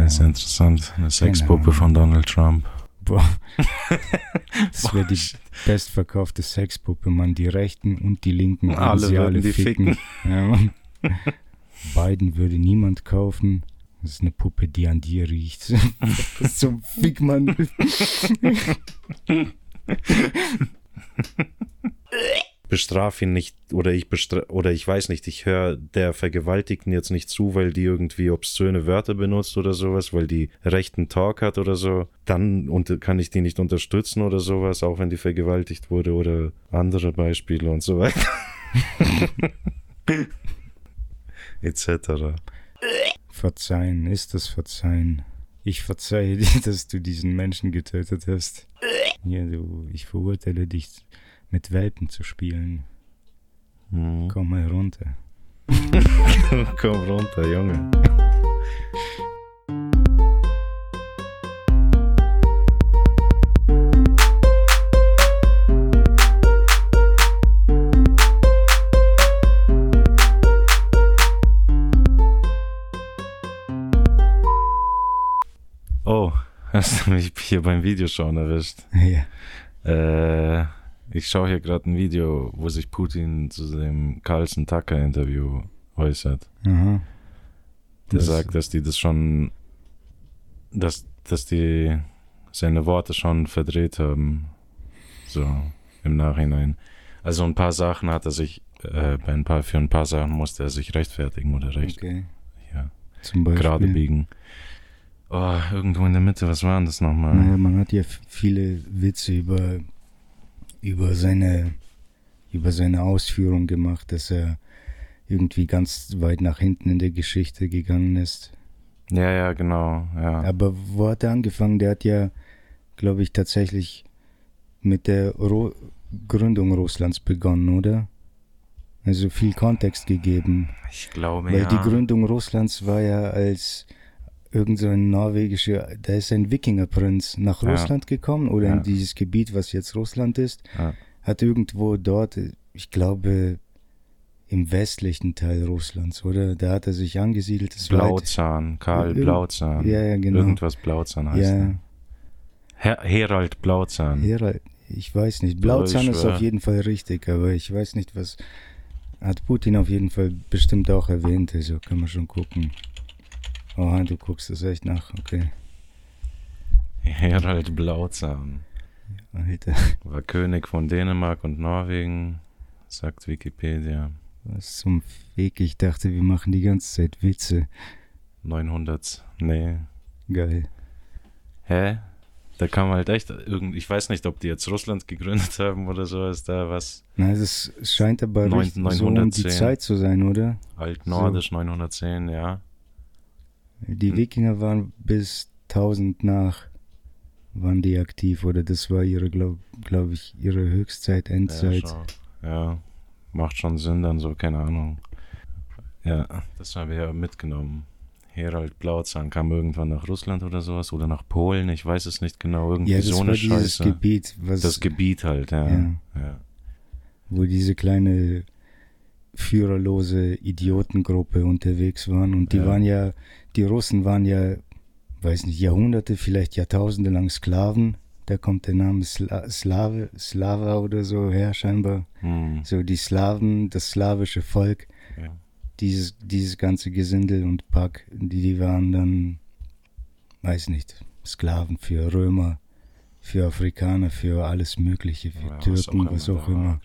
ist ja interessant. Eine Sexpuppe von Donald Trump. Boah. Das wäre die bestverkaufte Sexpuppe, Mann. Die Rechten und die Linken alle würden die ficken. Ja, Mann. Beiden würde niemand kaufen. Das ist eine Puppe, die an dir riecht. Was zum Fick, Mann. Bestraf ihn nicht, oder ich weiß nicht, ich höre der Vergewaltigten jetzt nicht zu, weil die irgendwie obszöne Wörter benutzt oder sowas, weil die rechten Talk hat oder so, dann kann ich die nicht unterstützen oder sowas, auch wenn die vergewaltigt wurde oder andere Beispiele und so weiter. Etc. Verzeihen, ist das Verzeihen? Ich verzeihe dir, dass du diesen Menschen getötet hast. Ja, ich verurteile dich, mit Welpen zu spielen. Komm mal runter. Komm runter, Junge. Oh, hast du mich hier beim Videoschauen erwischt? Ja. Ich schaue hier gerade ein Video, wo sich Putin zu dem Carlson-Tucker-Interview äußert. Aha. Der sagt, dass die das schon, dass die seine Worte schon verdreht haben. So, im Nachhinein. Also ein paar Sachen hat er sich, für ein paar Sachen musste er sich rechtfertigen oder Zum Beispiel. Gerade biegen. Oh, irgendwo in der Mitte, was war denn das nochmal? Naja, man hat ja viele Witze über seine Ausführung gemacht, dass er irgendwie ganz weit nach hinten in der Geschichte gegangen ist. Ja, genau, ja. Aber wo hat er angefangen? Der hat ja, glaube ich, tatsächlich mit der Gründung Russlands begonnen, oder? Also viel Kontext gegeben. Ich glaube, Weil ja. die Gründung Russlands war ja als irgend so ein norwegischer, da ist ein Wikingerprinz nach Russland gekommen oder in dieses Gebiet, was jetzt Russland ist, hat irgendwo dort, ich glaube, im westlichen Teil Russlands, oder? Da hat er sich angesiedelt. Blauzahn, Karl Blauzahn. Ja, genau. Irgendwas Blauzahn heißt er. Herald Blauzahn. Ich weiß nicht. Blauzahn ist auf jeden Fall richtig, aber ich weiß nicht, was hat Putin auf jeden Fall bestimmt auch erwähnt, also kann man schon gucken. Oh, du guckst das echt nach, okay. Herald Blauzahn. Alter. War König von Dänemark und Norwegen, sagt Wikipedia. Was zum Fick, ich dachte, wir machen die ganze Zeit Witze. 900, nee. Geil. Hä? Da kam halt echt ich weiß nicht, ob die jetzt Russland gegründet haben oder so, ist da was. Nein, es scheint aber richtig 910. so um die Zeit zu sein, oder? Altnordisch, so. 910, ja. Die Wikinger waren bis 1000 nach, waren die aktiv, oder das war ihre, glaube ich, ihre Höchstzeit, Endzeit. Ja, macht schon Sinn dann so, keine Ahnung. Ja, das haben wir ja mitgenommen. Herald Blauzahn kam irgendwann nach Russland oder sowas oder nach Polen, ich weiß es nicht genau, irgendwie so eine Scheiße. Dieses Gebiet, das Gebiet halt, ja. Wo diese kleine führerlose Idiotengruppe unterwegs waren und die Russen waren ja, weiß nicht, Jahrhunderte, vielleicht Jahrtausende lang Sklaven. Da kommt der Name Slava oder so her scheinbar. So die Slawen, das slawische Volk. Ja. Dieses ganze Gesindel und Pack, die waren dann, weiß nicht, Sklaven für Römer, für Afrikaner, für alles Mögliche, für Türken, was auch immer.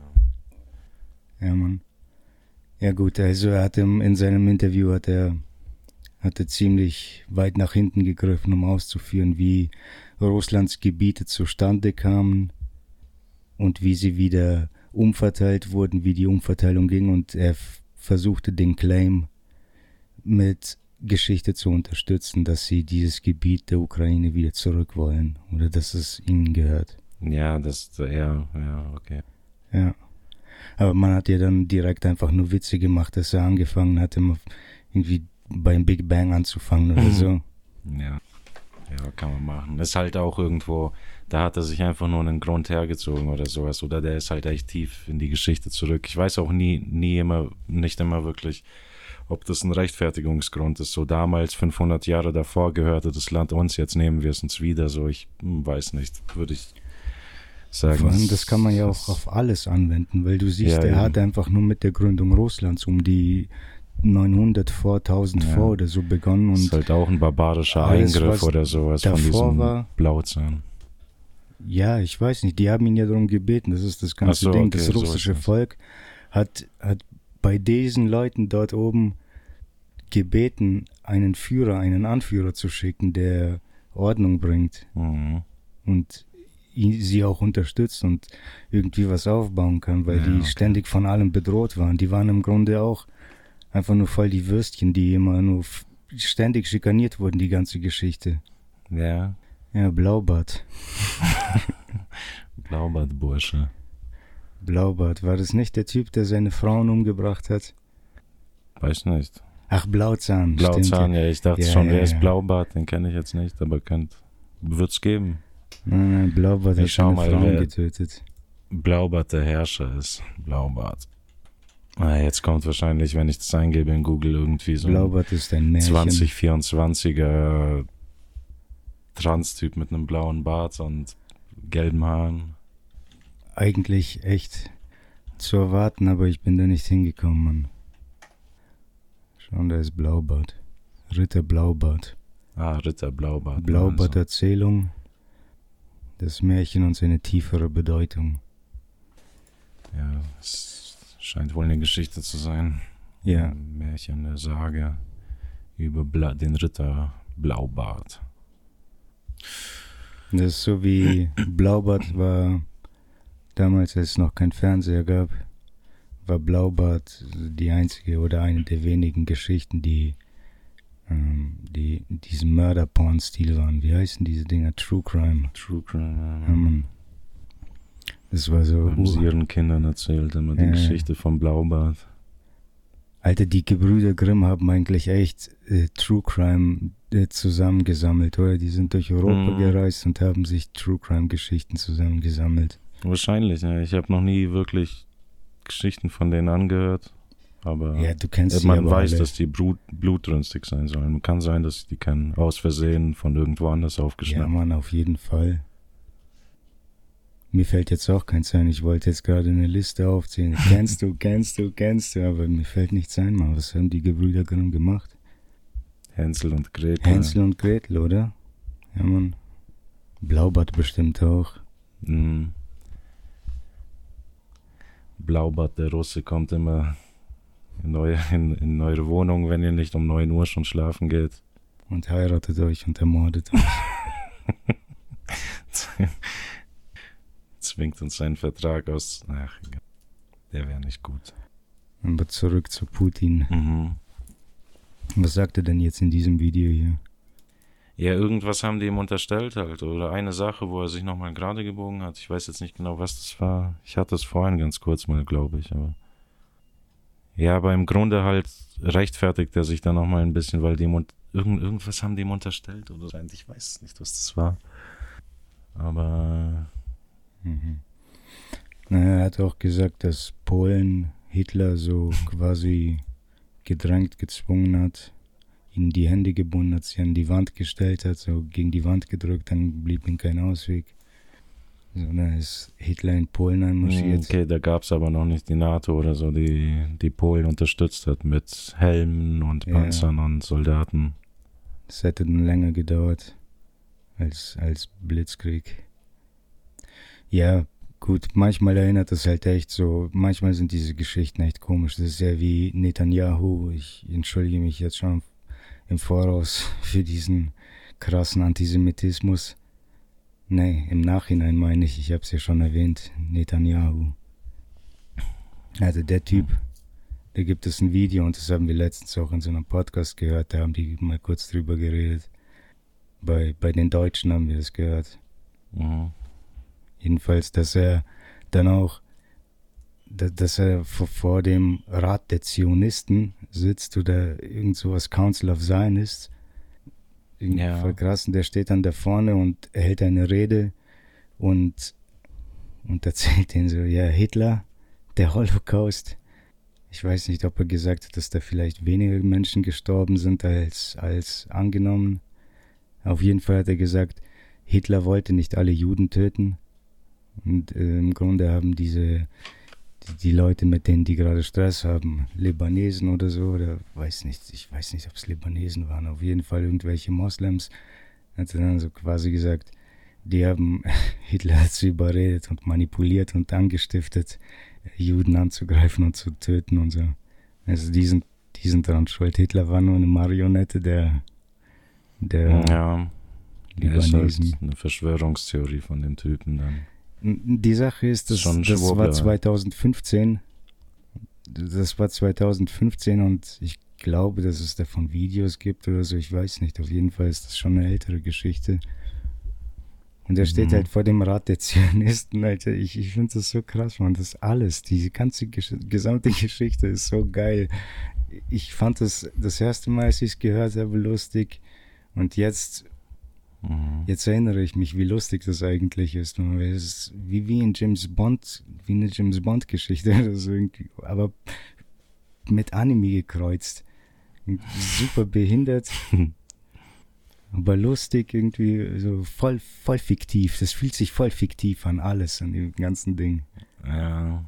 Ja, Mann. Ja gut, also er hatte in seinem Interview hat er ziemlich weit nach hinten gegriffen, um auszuführen, wie Russlands Gebiete zustande kamen und wie sie wieder umverteilt wurden, wie die Umverteilung ging, und er versuchte den Claim mit Geschichte zu unterstützen, dass sie dieses Gebiet der Ukraine wieder zurück wollen oder dass es ihnen gehört. Ja, okay. Ja, aber man hat ja dann direkt einfach nur Witze gemacht, dass er angefangen hat, immer irgendwie beim Big Bang anzufangen oder so. Ja, kann man machen. Ist halt auch irgendwo, da hat er sich einfach nur einen Grund hergezogen oder sowas, oder der ist halt echt tief in die Geschichte zurück. Ich weiß auch nicht immer wirklich ob das ein Rechtfertigungsgrund ist. So damals, 500 Jahre davor gehörte das Land uns, jetzt nehmen wir es uns wieder. So, ich weiß nicht, würde ich sagen. Vor allem, das kann man ja auch auf alles anwenden, weil du siehst, er hat einfach nur mit der Gründung Russlands um die 900 vor, 1000 vor oder so begonnen. Und das ist halt auch ein barbarischer Eingriff oder sowas von diesem Blauzahn. Ja, ich weiß nicht, die haben ihn ja darum gebeten, das ist das ganze Ding. Okay, das russische Volk hat bei diesen Leuten dort oben gebeten, einen Anführer zu schicken, der Ordnung bringt und sie auch unterstützt und irgendwie was aufbauen kann, weil die ständig von allem bedroht waren. Die waren im Grunde auch einfach nur voll die Würstchen, die immer nur ständig schikaniert wurden, die ganze Geschichte. Ja. Ja, Blaubart. Blaubart-Bursche. Blaubart, war das nicht der Typ, der seine Frauen umgebracht hat? Weiß nicht. Ach, Blauzahn. Blauzahn, ja, ich dachte schon, wer ist Blaubart, den kenne ich jetzt nicht, aber wird's geben. Nein, Blaubart hat seine Frauen getötet. Blaubart der Herrscher ist. Blaubart. Jetzt kommt wahrscheinlich, wenn ich das eingebe in Google, irgendwie so Blaubart ist ein Märchen. 2024er Trans-Typ mit einem blauen Bart und gelben Haaren. Eigentlich echt zu erwarten, aber ich bin da nicht hingekommen, Mann. Schau, da ist Blaubart. Ritter Blaubart. Ritter Blaubart. Blaubart-Erzählung. Das Märchen und seine tiefere Bedeutung. Ja, es scheint wohl eine Geschichte zu sein. Ja. Ein Märchen, eine Sage über den Ritter Blaubart. Das ist so wie Blaubart war damals, als es noch kein Fernseher gab, war Blaubart die einzige oder eine der wenigen Geschichten, die diesem Mörder-Porn-Stil waren. Wie heißen diese Dinger? True Crime. True Crime, ja. Man, das war so... Haben sie ihren Kindern erzählt, immer die Geschichte vom Blaubart. Alter, die Gebrüder Grimm haben eigentlich echt True Crime zusammengesammelt, oder? Die sind durch Europa gereist und haben sich True Crime Geschichten zusammengesammelt. Wahrscheinlich, ja. Ich habe noch nie wirklich Geschichten von denen angehört, aber ja, du kennst man weiß, alle. Dass die blutrünstig sein sollen. Kann sein, dass ich die kennen, aus Versehen von irgendwo anders aufgeschnappt. Ja, Mann, auf jeden Fall. Mir fällt jetzt auch keins ein. Ich wollte jetzt gerade eine Liste aufzählen. Kennst du, aber mir fällt nichts ein, Mann. Was haben die Gebrüder Grimm gemacht? Hänsel und Gretel. Hänsel und Gretel, oder? Ja, Mann. Blaubart bestimmt auch. Blaubart, der Russe, kommt immer in eure Wohnung, wenn ihr nicht um 9 Uhr schon schlafen geht. Und heiratet euch und ermordet euch. Zwingt uns seinen Vertrag aus. Ach, der wäre nicht gut. Aber zurück zu Putin. Was sagt er denn jetzt in diesem Video hier? Ja, irgendwas haben die ihm unterstellt halt. Oder eine Sache, wo er sich nochmal gerade gebogen hat. Ich weiß jetzt nicht genau, was das war. Ich hatte es vorhin ganz kurz mal, glaube ich. Aber ja, aber im Grunde halt rechtfertigt er sich dann nochmal ein bisschen, weil die irgendwas haben die ihm unterstellt. Oder ich weiß nicht, was das war. Aber... Naja, er hat auch gesagt, dass Polen Hitler so quasi gedrängt, gezwungen hat, ihnen die Hände gebunden hat, sie an die Wand gestellt hat, so gegen die Wand gedrückt, dann blieb ihm kein Ausweg. So, dann ist Hitler in Polen einmarschiert. Okay, da gab es aber noch nicht die NATO oder so, die Polen unterstützt hat mit Helmen und Panzern und Soldaten. Das hätte dann länger gedauert als Blitzkrieg. Ja, gut, manchmal erinnert das halt echt so, manchmal sind diese Geschichten echt komisch. Das ist ja wie Netanyahu. Ich entschuldige mich jetzt schon im Voraus für diesen krassen Antisemitismus. Nee, im Nachhinein meine ich habe es ja schon erwähnt, Netanyahu. Also der Typ, da gibt es ein Video und das haben wir letztens auch in so einem Podcast gehört, da haben die mal kurz drüber geredet. Bei den Deutschen haben wir das gehört. Jedenfalls, dass er dann auch, dass er vor dem Rat der Zionisten sitzt oder irgend sowas, Council of Zionists. Voll krass, und der steht dann da vorne und hält eine Rede und erzählt denen so, ja, Hitler, der Holocaust. Ich weiß nicht, ob er gesagt hat, dass da vielleicht weniger Menschen gestorben sind als angenommen. Auf jeden Fall hat er gesagt, Hitler wollte nicht alle Juden töten. Und im Grunde haben die Leute, mit denen die gerade Stress haben, Libanesen oder so, oder ich weiß nicht, ob es Libanesen waren, auf jeden Fall irgendwelche Moslems, hat er dann so quasi gesagt, die haben Hitler dazu überredet und manipuliert und angestiftet, Juden anzugreifen und zu töten und so. Also die sind daran schuld. Hitler war nur eine Marionette der Ja, Libanesen. ist halt eine Verschwörungstheorie von dem Typen dann. Die Sache ist, das war 2015. Das war 2015 und ich glaube, dass es davon Videos gibt oder so. Ich weiß nicht. Auf jeden Fall ist das schon eine ältere Geschichte. Und er steht halt vor dem Rat der Zionisten, Alter. Ich finde das so krass, man. Das alles, diese ganze gesamte Geschichte ist so geil. Ich fand das erste Mal, als ich es gehört habe, lustig. Und jetzt erinnere ich mich, wie lustig das eigentlich ist. Es ist wie eine James Bond Geschichte oder so irgendwie, aber mit Anime gekreuzt. Super behindert, aber lustig irgendwie, so voll fiktiv. Das fühlt sich voll fiktiv an, alles, an dem ganzen Ding. Ja.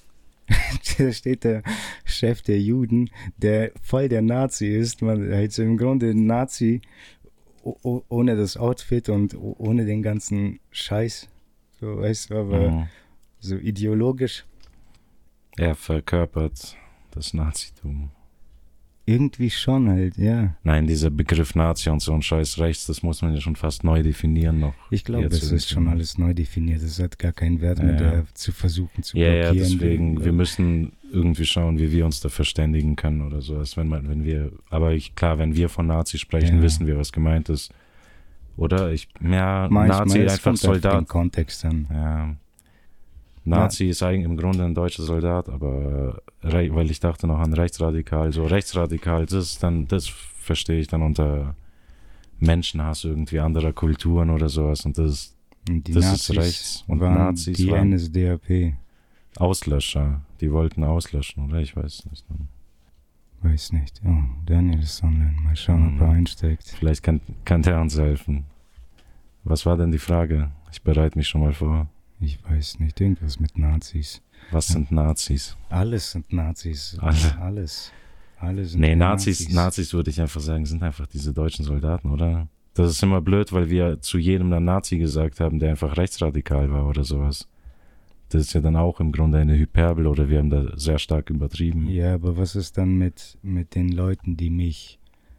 Da steht der Chef der Juden, der voll der Nazi ist, man, also im Grunde ein Nazi, ohne das Outfit und ohne den ganzen Scheiß, so, weißt du, aber so ideologisch. Er verkörpert das Nazitum. Irgendwie schon halt, ja. Nein, dieser Begriff Nazi und so ein Scheiß rechts, das muss man ja schon fast neu definieren noch. Ich glaube, es ist schon alles neu definiert. Es hat gar keinen Wert mehr, da zu versuchen zu blockieren. Ja, deswegen, wir müssen irgendwie schauen, wie wir uns da verständigen können oder so. Wenn wir von Nazi sprechen, wissen wir, was gemeint ist. Oder? Nazi einfach Soldat. Auf den Kontext dann. Ja. Nazi ist eigentlich im Grunde ein deutscher Soldat, aber weil ich dachte noch an rechtsradikal, so rechtsradikal, das verstehe ich dann unter Menschenhass irgendwie anderer Kulturen oder sowas und das ist rechts. Und Nazis die waren NSDAP. Auslöscher, die wollten auslöschen, oder? Ich weiß nicht. Weiß nicht. Oh, Daniel ist online. Mal schauen, ob er einsteigt. Vielleicht kann der uns helfen. Was war denn die Frage? Ich bereite mich schon mal vor. Ich weiß nicht, irgendwas mit Nazis. Was sind Nazis? Alles sind Nazis. Alles sind Nazis würde ich einfach sagen, sind einfach diese deutschen Soldaten, oder? Das ist immer blöd, weil wir zu jedem dann Nazi gesagt haben, der einfach rechtsradikal war oder sowas. Das ist ja dann auch im Grunde eine Hyperbel oder wir haben da sehr stark übertrieben. Ja, aber was ist dann mit den Leuten, die mich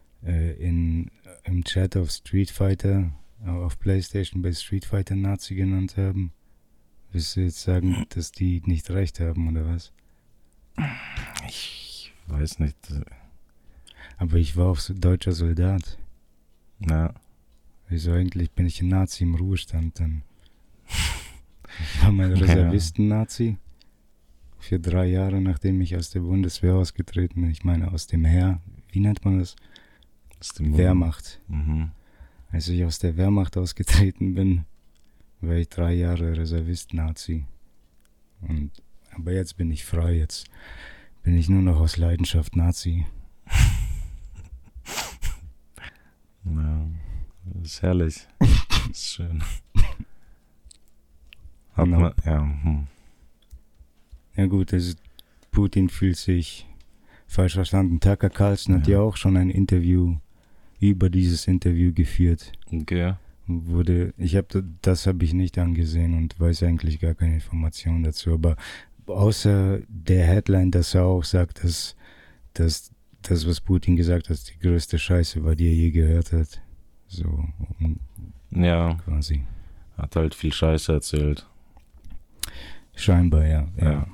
im Chat auf Street Fighter, auf PlayStation bei Street Fighter Nazi genannt haben? Willst du jetzt sagen, dass die nicht recht haben, oder was? Ich weiß nicht. Aber ich war auch so deutscher Soldat. Ja. Wieso eigentlich bin ich ein Nazi im Ruhestand dann? Ich war mein Reservisten-Nazi. Für 3 Jahre, nachdem ich aus der Bundeswehr ausgetreten bin. Ich meine, aus dem Heer. Wie nennt man das? Aus dem Wehrmacht. Mhm. Als ich aus der Wehrmacht ausgetreten bin, war ich 3 Jahre Reservist-Nazi. Aber jetzt bin ich frei, jetzt bin ich nur noch aus Leidenschaft Nazi. Ja, das ist herrlich. Das ist schön. Ja gut, also Putin fühlt sich falsch verstanden. Tucker Carlson hat ja auch schon ein Interview über dieses Interview geführt. Okay. Das habe ich nicht angesehen und weiß eigentlich gar keine Informationen dazu, aber außer der Headline, dass er auch sagt, dass das, was Putin gesagt hat, die größte Scheiße war, die er je gehört hat. So, ja, quasi. Hat halt viel Scheiße erzählt. Scheinbar, ja.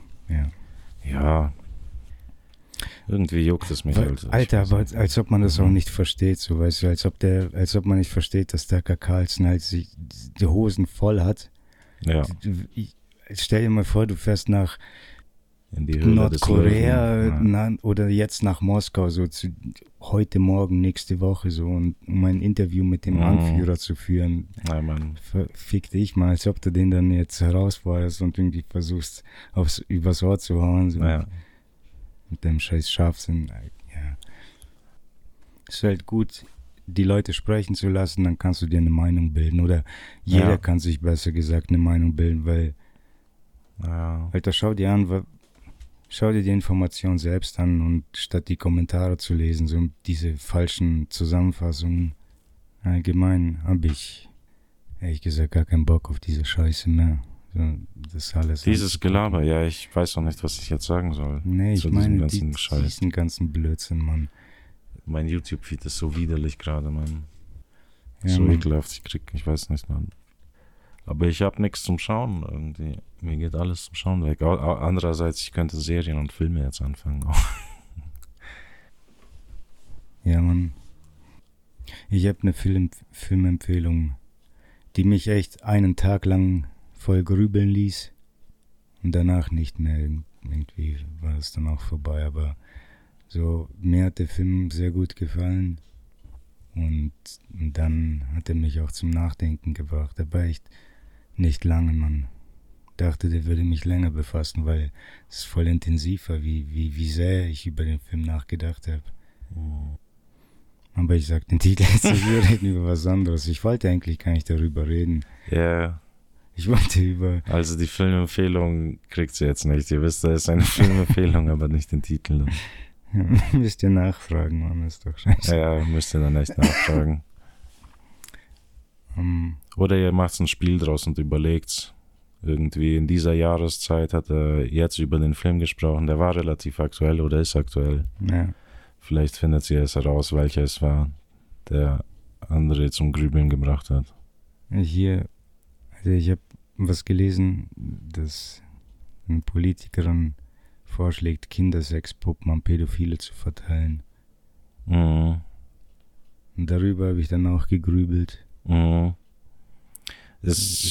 Irgendwie juckt es mich halt. Alter, aber als ob man das auch nicht versteht, so, weißt du, als ob man nicht versteht, dass Tucker Carlson halt die Hosen voll hat. Ja. Stell dir mal vor, du fährst nach in die Höhle Nordkorea oder jetzt nach Moskau, so heute Morgen, nächste Woche, so, um ein Interview mit dem Anführer zu führen. Ja, Mann. Fick dich mal, als ob du den dann jetzt herausforderst und irgendwie versuchst, übers Ohr zu hauen. So. Ja. Mit dem scheiß Scharfsinn. Ja. Es ist halt gut, die Leute sprechen zu lassen, dann kannst du dir eine Meinung bilden. Oder jeder kann sich, besser gesagt, eine Meinung bilden, weil Alter, schau dir die Information selbst an und statt die Kommentare zu lesen, so diese falschen Zusammenfassungen, allgemein habe ich ehrlich gesagt gar keinen Bock auf diese Scheiße mehr. So, das alles dieses Gelaber, ja, ich weiß auch nicht, was ich jetzt sagen soll. Nee, ich meine diesen ganzen Blödsinn, Mann. Mein YouTube-Feed ist so widerlich gerade, Mann. Ja, so Mann. Ekelhaft, ich weiß nicht, Mann. Aber ich habe nichts zum Schauen irgendwie. Mir geht alles zum Schauen weg. Andererseits, ich könnte Serien und Filme jetzt anfangen. Ja, Mann. Ich habe eine Filmempfehlung, die mich echt einen Tag lang voll grübeln ließ. Und danach nicht mehr. Irgendwie war es dann auch vorbei. Aber so, mir hat der Film sehr gut gefallen. Und dann hat er mich auch zum Nachdenken gebracht. Aber echt nicht lange, Mann. Dachte, der würde mich länger befassen, weil es voll intensiv war, wie sehr ich über den Film nachgedacht habe. Aber ich sag den Titel jetzt nicht, wir reden über was anderes. Ich wollte eigentlich gar nicht darüber reden. Ja. Ich wollte Also die Filmempfehlung kriegt sie jetzt nicht. Ihr wisst, da ist eine Filmempfehlung, aber nicht den Titel. Ja, müsst ihr nachfragen, Mann, ist doch scheiße. Ja, müsst ihr dann echt nachfragen. Oder ihr macht ein Spiel draus und überlegt's. Irgendwie in dieser Jahreszeit hat er jetzt über den Film gesprochen. Der war relativ aktuell oder ist aktuell. Ja. Vielleicht findet sie es heraus, welcher es war, der andere zum Grübeln gebracht hat. Ich habe was gelesen, dass eine Politikerin vorschlägt, Kindersexpuppen an Pädophile zu verteilen. Mhm. Und darüber habe ich dann auch gegrübelt. Mhm. Das ist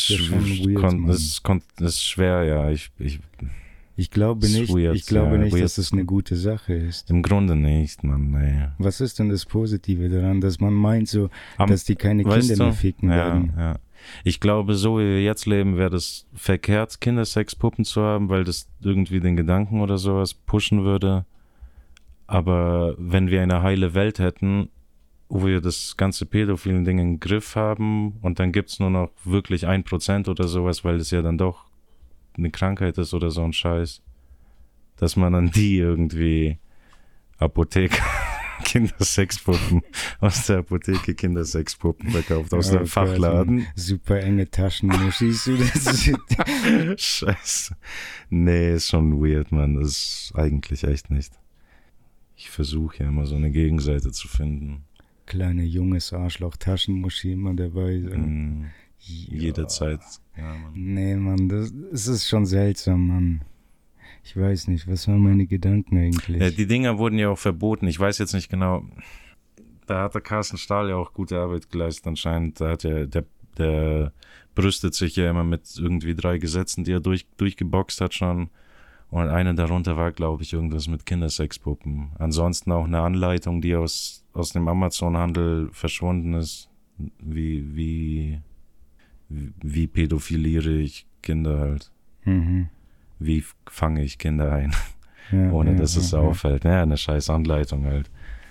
schwer, ja. Ich glaube nicht, dass es eine gute Sache ist. Im Grunde nicht, Mann, nee. Was ist denn das Positive daran, dass man meint so, dass die keine Kinder mehr ficken werden? Ja. Ich glaube, so wie wir jetzt leben, wäre das verkehrt, Kindersexpuppen zu haben, weil das irgendwie den Gedanken oder sowas pushen würde. Aber wenn wir eine heile Welt hätten, wo wir das ganze pädophilen Ding im Griff haben und dann gibt's nur noch wirklich 1% oder sowas, weil es ja dann doch eine Krankheit ist oder so ein Scheiß, dass man dann die irgendwie Apotheke Kindersexpuppen aus der Apotheke Kindersexpuppen verkauft, aus dem Fachladen. Super enge Taschenmuschis oder Scheiße. Nee, ist schon weird, Mann. Das ist eigentlich echt nicht. Ich versuche ja immer so eine Gegenseite zu finden. Kleine, junges Arschloch, Taschenmuschi immer dabei. So. Jederzeit. Ja, Mann. Nee, Mann, das ist schon seltsam, Mann. Ich weiß nicht, was waren meine Gedanken eigentlich? Ja, die Dinger wurden ja auch verboten. Ich weiß jetzt nicht genau. Da hat der Carsten Stahl ja auch gute Arbeit geleistet anscheinend. Da hat ja, der brüstet sich ja immer mit irgendwie 3 Gesetzen, die er durchgeboxt hat schon. Und eine darunter war, glaube ich, irgendwas mit Kindersexpuppen. Ansonsten auch eine Anleitung, die aus dem Amazon-Handel verschwunden ist. Wie pädophiliere ich Kinder halt. Mhm. Wie fange ich Kinder ein, ja, ohne dass es auffällt. Ja, eine scheiß Anleitung halt.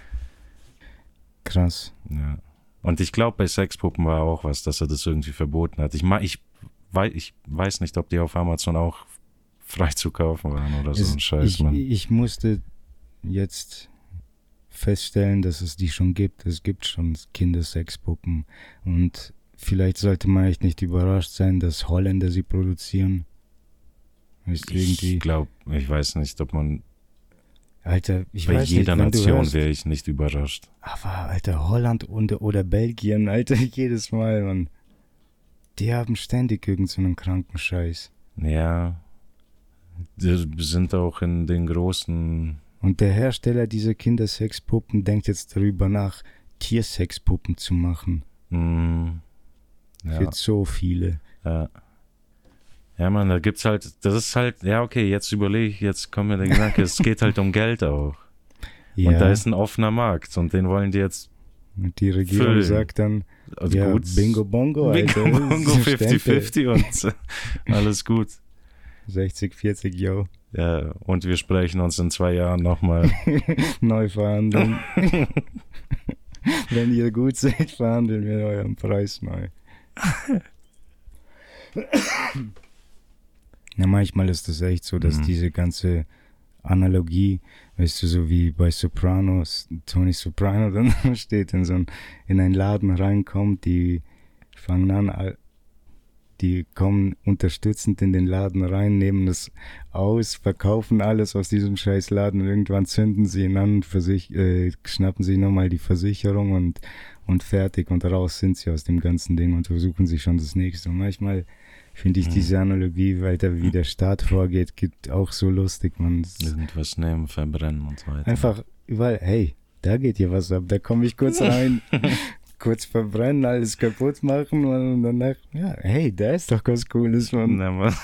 Krass. Ja. Und ich glaube, bei Sexpuppen war auch was, dass er das irgendwie verboten hat. Ich weiß nicht, ob die auf Amazon auch frei zu kaufen waren oder so ein Scheiß, Mann. Ich musste jetzt feststellen, dass es die schon gibt. Es gibt schon Kindersexpuppen. Und vielleicht sollte man echt nicht überrascht sein, dass Holländer sie produzieren. Ich glaube, ich weiß nicht, ob man... Alter, ich bei weiß jeder nicht, Nation wäre ich nicht überrascht. Aber, Alter, Holland oder Belgien, Alter, jedes Mal, Mann. Die haben ständig irgend so einen kranken Scheiß. Ja, die sind auch in den großen... Und der Hersteller dieser Kindersexpuppen denkt jetzt darüber nach, Tiersexpuppen zu machen. Ja. Für so viele. Ja. Ja, Mann, da gibt's halt, das ist halt, ja, okay, jetzt kommt mir der Gedanke, es geht halt um Geld auch. Ja. Und da ist ein offener Markt und den wollen die jetzt und die Regierung füllen. sagt dann, also ja, gut, Bingo Bongo, Alter. Bingo Bongo, 50-50 und alles gut. 60-40, yo. Ja, und wir sprechen uns in 2 Jahren nochmal. Neu verhandeln. Wenn ihr gut seid, verhandeln wir euren Preis neu. Ja, manchmal ist es echt so, dass diese ganze Analogie, weißt du, so wie bei Sopranos, Tony Soprano dann steht in einen Laden reinkommt, die fangen an, die kommen unterstützend in den Laden rein, nehmen das aus, verkaufen alles aus diesem scheiß Laden und irgendwann zünden sie ihn an, schnappen sie nochmal die Versicherung und fertig und raus sind sie aus dem ganzen Ding und versuchen sich schon das nächste. Und manchmal finde ich diese Analogie, weiter wie der Staat vorgeht, gibt auch so lustig. Man irgendwas nehmen, verbrennen und so weiter. Einfach überall, hey, da geht hier was ab, da komme ich kurz rein, kurz verbrennen, alles kaputt machen und danach, ja, hey, da ist doch was Cooles, Mann. Na, Mann.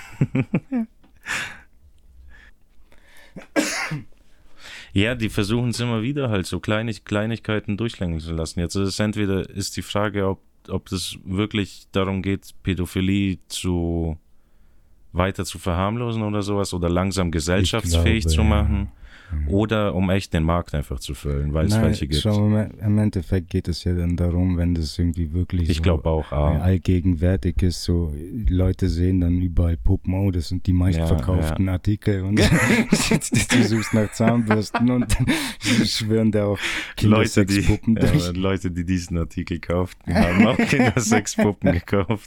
Ja, die versuchen es immer wieder halt so Kleinigkeiten durchlenken zu lassen. Jetzt ist entweder ist die Frage, ob es wirklich darum geht, Pädophilie weiter zu verharmlosen oder sowas oder langsam gesellschaftsfähig zu machen oder um echt den Markt einfach zu füllen, weil es welche gibt. Schau, im Endeffekt geht es ja dann darum, wenn das irgendwie wirklich ich glaube auch, allgegenwärtig ist, so Leute sehen dann überall Puppen, oh, das sind die meistverkauften Artikel und du suchst nach Zahnbürsten und dann schwören da auch Kindersexpuppen durch. Leute, die diesen Artikel kauften, haben auch Kindersexpuppen gekauft.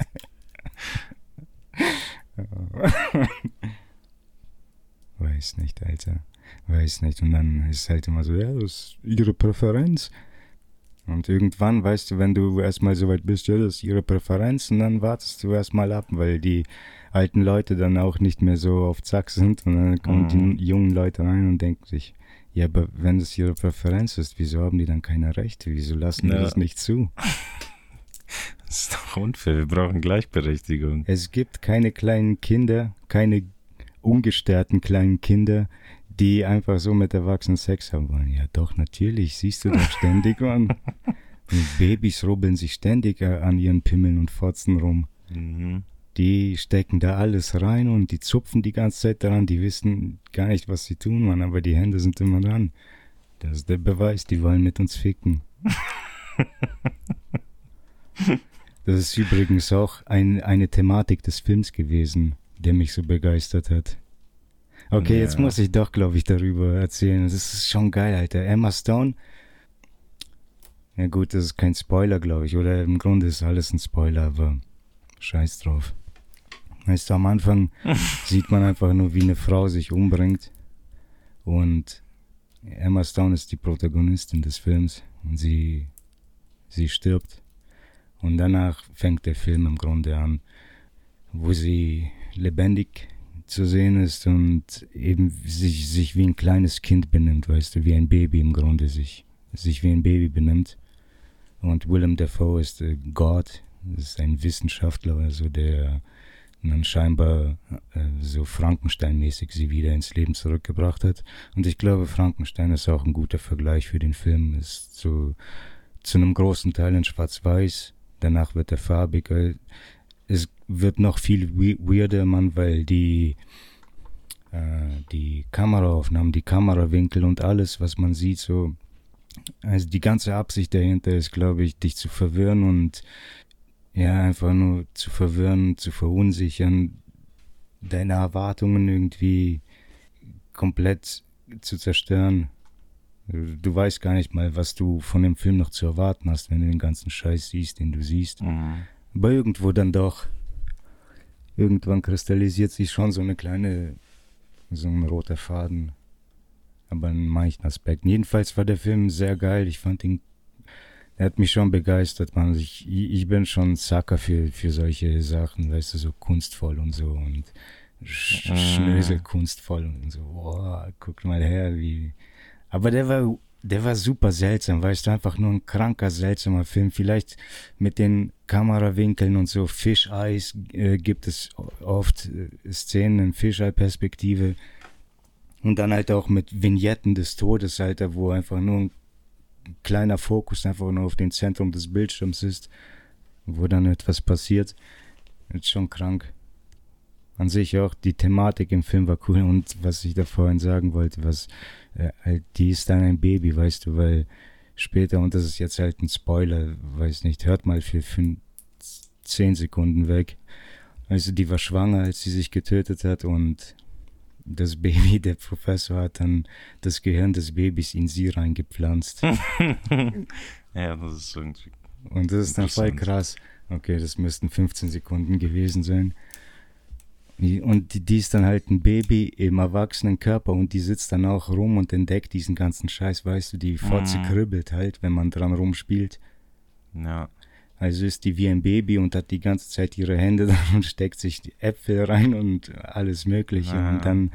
Weiß nicht, Alter. Weiß nicht. Und dann ist es halt immer so, ja, das ist ihre Präferenz. Und irgendwann, weißt du, wenn du erstmal so weit bist, ja, das ist ihre Präferenz, und dann wartest du erstmal ab, weil die alten Leute dann auch nicht mehr so auf Zack sind. Und dann kommen die jungen Leute rein und denken sich, ja, aber wenn das ihre Präferenz ist, wieso haben die dann keine Rechte? Wieso lassen die das nicht zu? Das ist doch unfair, wir brauchen Gleichberechtigung. Es gibt keine kleinen Kinder, keine ungestörten kleinen Kinder, die einfach so mit Erwachsenen Sex haben wollen. Ja doch, natürlich, siehst du doch ständig, Mann. Babys rubbeln sich ständig an ihren Pimmeln und Fotzen rum. Mhm. Die stecken da alles rein und die zupfen die ganze Zeit daran, die wissen gar nicht, was sie tun, Mann, aber die Hände sind immer dran. Das ist der Beweis, die wollen mit uns ficken. Das ist übrigens auch eine Thematik des Films gewesen, der mich so begeistert hat. Okay, jetzt muss ich doch, glaube ich, darüber erzählen. Das ist schon geil, Alter. Emma Stone. Ja gut, das ist kein Spoiler, glaube ich. Oder im Grunde ist alles ein Spoiler, aber scheiß drauf. Weißt du, am Anfang sieht man einfach nur, wie eine Frau sich umbringt. Und Emma Stone ist die Protagonistin des Films. Und sie stirbt. Und danach fängt der Film im Grunde an, wo sie lebendig zu sehen ist und eben sich wie ein kleines Kind benimmt, weißt du, wie ein Baby im Grunde sich wie ein Baby benimmt. Und Willem Dafoe ist Gott, das ist ein Wissenschaftler, also der dann scheinbar so Frankenstein-mäßig sie wieder ins Leben zurückgebracht hat. Und ich glaube, Frankenstein ist auch ein guter Vergleich für den Film, ist so zu einem großen Teil in Schwarz-Weiß, danach wird er farbiger. Es wird noch viel weirder, Mann, weil die Kameraaufnahmen, die Kamerawinkel und alles, was man sieht, so, also die ganze Absicht dahinter ist, glaube ich, dich zu verwirren und ja, einfach nur zu verwirren, zu verunsichern, deine Erwartungen irgendwie komplett zu zerstören. Du weißt gar nicht mal, was du von dem Film noch zu erwarten hast, wenn du den ganzen Scheiß siehst, den du siehst. Mhm. Aber irgendwo dann doch, irgendwann kristallisiert sich schon so ein roter Faden. Aber in manchen Aspekten. Jedenfalls war der Film sehr geil. Ich fand ihn, er hat mich schon begeistert, man. Ich bin schon ein Sucker für solche Sachen, weißt du, so kunstvoll und so und schnöselkunstvoll und so. Boah, guck mal her, wie. Aber der war super seltsam, weißt du, einfach nur ein kranker, seltsamer Film. Vielleicht mit den Kamerawinkeln und so Fischeyes gibt es oft Szenen in Fischei-Perspektive. Und dann halt auch mit Vignetten des Todes, Alter, wo einfach nur ein kleiner Fokus einfach nur auf dem Zentrum des Bildschirms ist, wo dann etwas passiert. Das ist schon krank. an sich auch die Thematik im Film war cool und was ich da vorhin sagen wollte, halt, die ist dann ein Baby, weißt du, weil später, und das ist jetzt halt ein Spoiler, weiß nicht, hört mal für 10 Sekunden weg. Also die war schwanger, als sie sich getötet hat und das Baby, der Professor hat dann das Gehirn des Babys in sie reingepflanzt. Ja, das ist irgendwie. Und das ist dann voll krass. Okay, das müssten 15 Sekunden gewesen sein. Und die ist dann halt ein Baby im erwachsenen Körper und die sitzt dann auch rum und entdeckt diesen ganzen Scheiß, weißt du, die Fotze kribbelt halt, wenn man dran rumspielt. Ja. Also ist die wie ein Baby und hat die ganze Zeit ihre Hände dran und steckt sich die Äpfel rein und alles Mögliche. Und dann,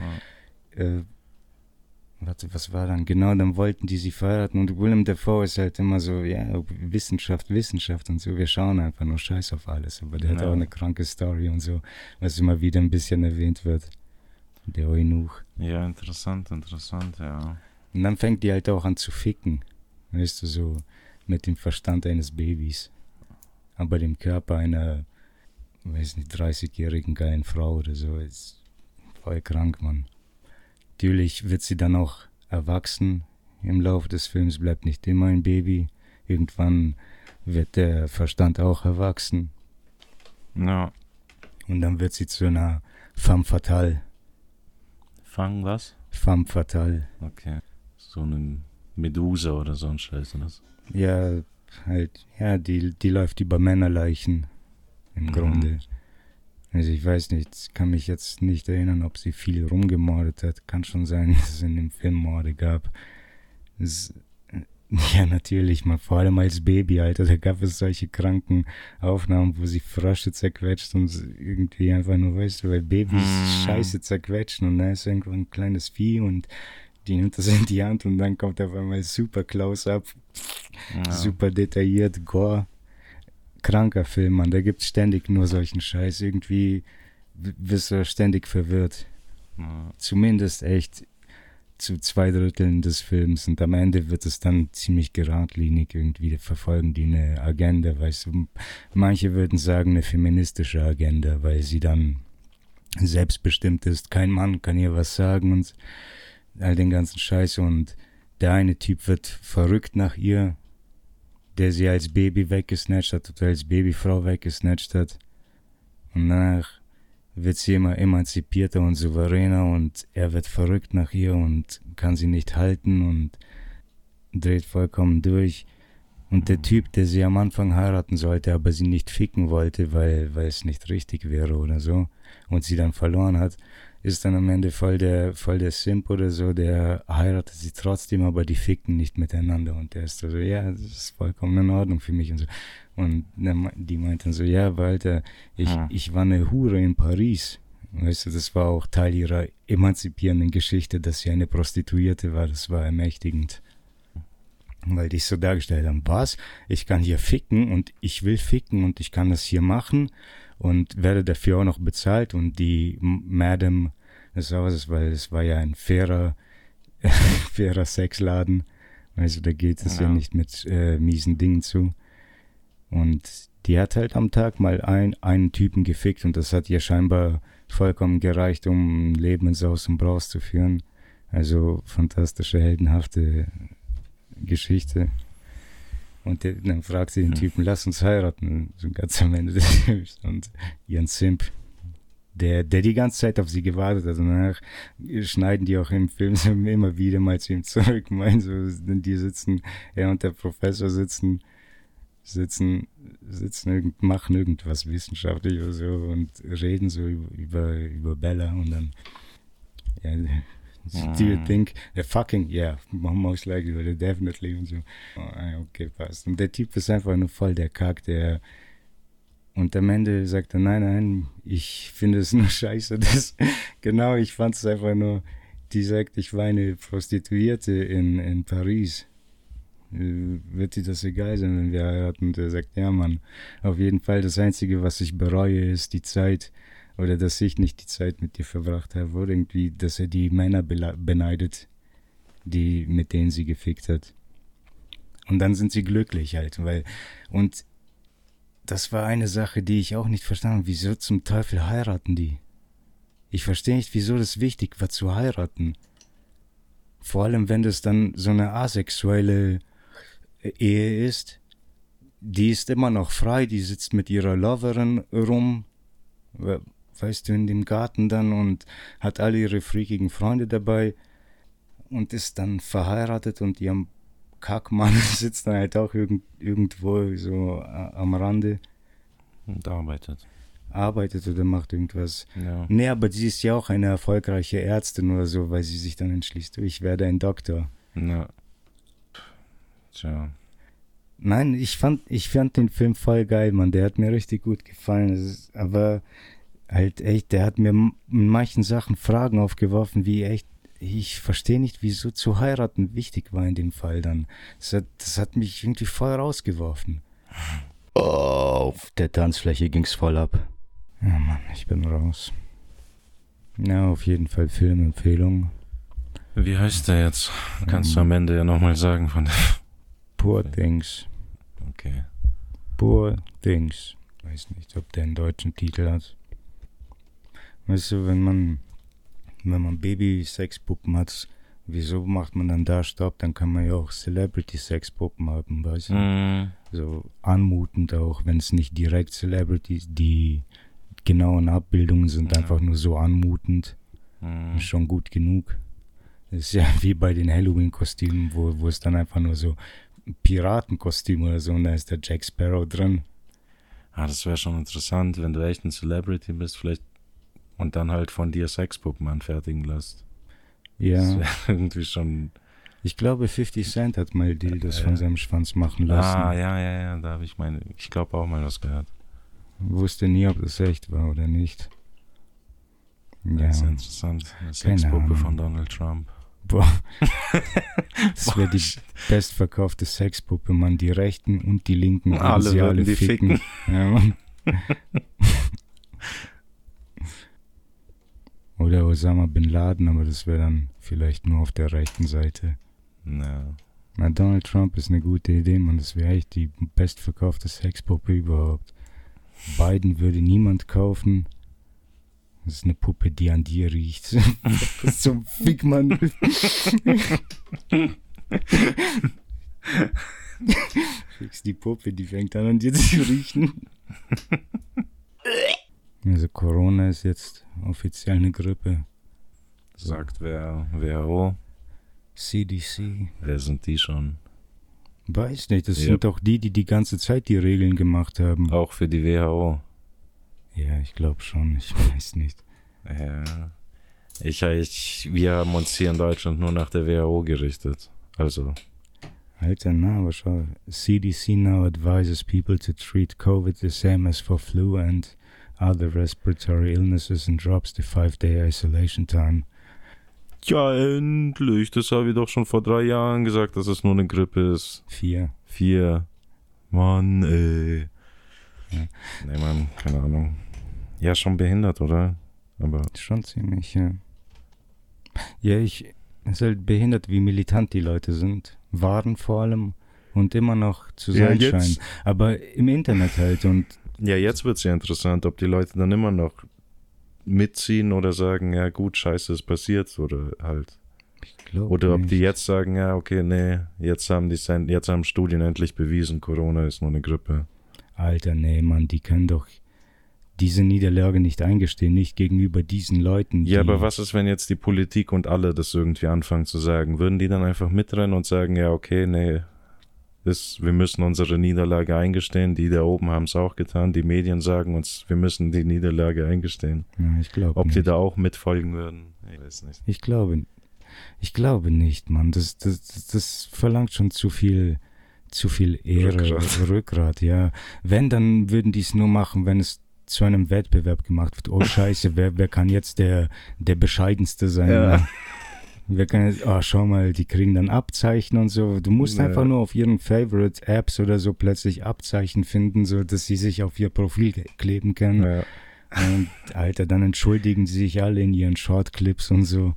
was war dann? Genau, dann wollten die sie verheiraten und Willem Dafoe ist halt immer so, ja, Wissenschaft und so, wir schauen einfach nur Scheiß auf alles. Aber der hat auch eine kranke Story und so, was immer wieder ein bisschen erwähnt wird. Der Eunuch. Ja, interessant, ja. Und dann fängt die halt auch an zu ficken, weißt du, so mit dem Verstand eines Babys. Aber dem Körper einer, weiß nicht, 30-jährigen geilen Frau oder so, ist voll krank, Mann. Natürlich wird sie dann auch erwachsen im Laufe des Films, bleibt nicht immer ein Baby. Irgendwann wird der Verstand auch erwachsen. Ja. Und dann wird sie zu einer femme fatale. Was? Femme fatale. Okay. So eine Medusa oder so ein Scheiß, oder? Ja, halt, ja, die läuft über Männerleichen im Grunde. Also ich weiß nicht, kann mich jetzt nicht erinnern, ob sie viel rumgemordet hat. Kann schon sein, dass es in dem Film Morde gab. Ja, natürlich, man, vor allem als Baby, Alter, da gab es solche kranken Aufnahmen, wo sie Frösche zerquetscht und irgendwie einfach nur, weißt du, weil Babys Scheiße zerquetschen und da ist irgendwo ein kleines Vieh und die nimmt das in die Hand und dann kommt auf einmal super Close-Up, super detailliert, Gore. Kranker Film, Mann, da gibt's ständig nur solchen Scheiß. Irgendwie wirst du ständig verwirrt. Zumindest echt zu 2/3 des Films und am Ende wird es dann ziemlich geradlinig, irgendwie verfolgen die eine Agenda, weißt du. Manche würden sagen eine feministische Agenda, weil sie dann selbstbestimmt ist. Kein Mann kann ihr was sagen und all den ganzen Scheiß und der eine Typ wird verrückt nach ihr, der sie als Baby weggesnatcht hat oder als Babyfrau weggesnatcht hat. Und danach wird sie immer emanzipierter und souveräner und er wird verrückt nach ihr und kann sie nicht halten und dreht vollkommen durch. Und der Typ, der sie am Anfang heiraten sollte, aber sie nicht ficken wollte, weil es nicht richtig wäre oder so, und sie dann verloren hat, ist dann am Ende voll der Simp oder so, der heiratet sie trotzdem, aber die ficken nicht miteinander. Und der ist so, ja, das ist vollkommen in Ordnung für mich und so. Und die meint dann so, ja, weil Alter, ich war eine Hure in Paris. Weißt du, das war auch Teil ihrer emanzipierenden Geschichte, dass sie eine Prostituierte war, das war ermächtigend. Weil die es so dargestellt haben, was? Ich kann hier ficken und ich will ficken und ich kann das hier machen und werde dafür auch noch bezahlt und die Madame des Hauses, weil es war ja ein fairer Sexladen, also da geht es ja nicht mit miesen Dingen zu. Und die hat halt am Tag mal einen Typen gefickt und das hat ihr scheinbar vollkommen gereicht, um ein Leben in Saus und Braus zu führen. Also fantastische, heldenhafte Geschichte. Und dann fragt sie den Typen, lass uns heiraten, so ganz am Ende des Films. Und ihren Simp, der die ganze Zeit auf sie gewartet hat. Und danach schneiden die auch im Film so immer wieder mal zu ihm zurück. Meinen so, die sitzen, er und der Professor machen irgendwas wissenschaftlich oder so und reden so über Bella und dann, ja, do you think they're fucking? Yeah, most likely, or definitely und so. Okay, passt. Und der Typ ist einfach nur voll der Kack, und am Ende sagt er, nein, ich finde es nur scheiße. Genau, ich fand es einfach nur, die sagt, ich war eine Prostituierte in Paris. Wird dir das egal sein, wenn wir heiraten? Und er sagt, ja, Mann, auf jeden Fall, das Einzige, was ich bereue, ist die Zeit, oder dass ich nicht die Zeit mit dir verbracht habe, oder irgendwie, dass er die Männer beneidet, mit denen sie gefickt hat. Und dann sind sie glücklich halt, und das war eine Sache, die ich auch nicht verstanden habe. Wieso zum Teufel heiraten die? Ich verstehe nicht, wieso das wichtig war zu heiraten. Vor allem, wenn das dann so eine asexuelle Ehe ist. Die ist immer noch frei, die sitzt mit ihrer Loverin rum, weißt du, in dem Garten dann und hat alle ihre freakigen Freunde dabei und ist dann verheiratet und ihr Kackmann sitzt dann halt auch irgendwo so am Rande. Und arbeitet oder macht irgendwas. Ja. Nee, aber sie ist ja auch eine erfolgreiche Ärztin oder so, weil sie sich dann entschließt, ich werde ein Doktor. Ja. Tja. Nein, ich fand den Film voll geil, Mann. Der hat mir richtig gut gefallen. Aber halt echt, der hat mir in manchen Sachen Fragen aufgeworfen, wie echt, ich verstehe nicht, wieso zu heiraten wichtig war in dem Fall dann. Das hat mich irgendwie voll rausgeworfen. Oh, auf der Tanzfläche ging's voll ab. Ja, Mann, ich bin raus. Na, auf jeden Fall Filmempfehlung. Wie heißt der jetzt? Kannst du am Ende ja nochmal sagen von der... Poor Things. Okay. Poor Things. Weiß nicht, ob der einen deutschen Titel hat. Weißt du, wenn man Baby-Sexpuppen hat, wieso macht man dann da Stopp? Dann kann man ja auch Celebrity-Sexpuppen haben, weißt du? So anmutend auch, wenn es nicht direkt Celebrities, die genauen Abbildungen sind einfach nur so anmutend. Ist schon gut genug. Das ist ja wie bei den Halloween-Kostümen, wo es dann einfach nur so Piratenkostüm oder so und da ist der Jack Sparrow drin. Das wäre schon interessant, wenn du echt ein Celebrity bist, vielleicht und dann halt von dir Sexpuppen anfertigen lässt. Ja. Das wäre irgendwie schon... Ich glaube, 50 Cent hat mal Dildos von seinem Schwanz machen lassen. Ja, da habe ich glaube auch mal was gehört. Wusste nie, ob das echt war oder nicht. Ja. Das ist interessant. Eine Sexpuppe von Donald Trump. Boah. Das wäre die bestverkaufte Sexpuppe, Mann. Die Rechten und die Linken. Alle würden die ficken. Ja, Mann. Oder Osama Bin Laden, aber das wäre dann vielleicht nur auf der rechten Seite. Ja. Na, Donald Trump ist eine gute Idee, Mann. Das wäre echt die bestverkaufte Sexpuppe überhaupt. Biden würde niemand kaufen. Das ist eine Puppe, die an dir riecht. Was zum Fick, Mann. Fix die Puppe, die fängt an dir zu riechen. Also Corona ist jetzt offiziell eine Grippe. Sagt wer? WHO? CDC. Wer sind die schon? Weiß nicht, das sind doch die ganze Zeit die Regeln gemacht haben. Auch für die WHO? Ja, ich glaube schon, ich weiß nicht. Ja. Wir haben uns hier in Deutschland nur nach der WHO gerichtet. Also. Alter, aber schau. CDC now advises people to treat COVID the same as for flu and other respiratory illnesses and drops the 5-day isolation time. Ja, endlich. Das habe ich doch schon vor 3 Jahren gesagt, dass es nur eine Grippe ist. 4. Mann, ey. Ja. Nee, Mann, keine Ahnung. Ja, schon behindert, oder? Aber schon ziemlich, ja. Ja, es ist halt behindert, wie militant die Leute sind. Waren vor allem und immer noch zu sein scheinen. Aber im Internet halt und... Ja, jetzt wird es ja interessant, ob die Leute dann immer noch mitziehen oder sagen, ja gut, scheiße, ist passiert oder halt. Ich glaube oder ob nicht. die jetzt sagen, ja okay, nee, jetzt haben Studien endlich bewiesen, Corona ist nur eine Grippe. Alter, nee, Mann, die können doch diese Niederlage nicht eingestehen, nicht gegenüber diesen Leuten. Ja, aber was ist, wenn jetzt die Politik und alle das irgendwie anfangen zu sagen? Würden die dann einfach mitrennen und sagen, ja okay, nee, wir müssen unsere Niederlage eingestehen, die da oben haben es auch getan, die Medien sagen uns, wir müssen die Niederlage eingestehen. Ja, ich glaube nicht. Ob die nicht. Da auch mitfolgen würden? Ich weiß nicht. Ich glaube nicht, Mann. Das verlangt schon zu viel Ehre, Rückgrat, ja. Wenn, dann würden die es nur machen, wenn es zu einem Wettbewerb gemacht wird. Oh Scheiße, wer kann jetzt der Bescheidenste sein? Ja. Wer kann jetzt, schau mal, die kriegen dann Abzeichen und so. Du musst einfach nur auf ihren Favorite-Apps oder so plötzlich Abzeichen finden, so dass sie sich auf ihr Profil kleben können. Ja. Und Alter, dann entschuldigen sie sich alle in ihren Shortclips und so.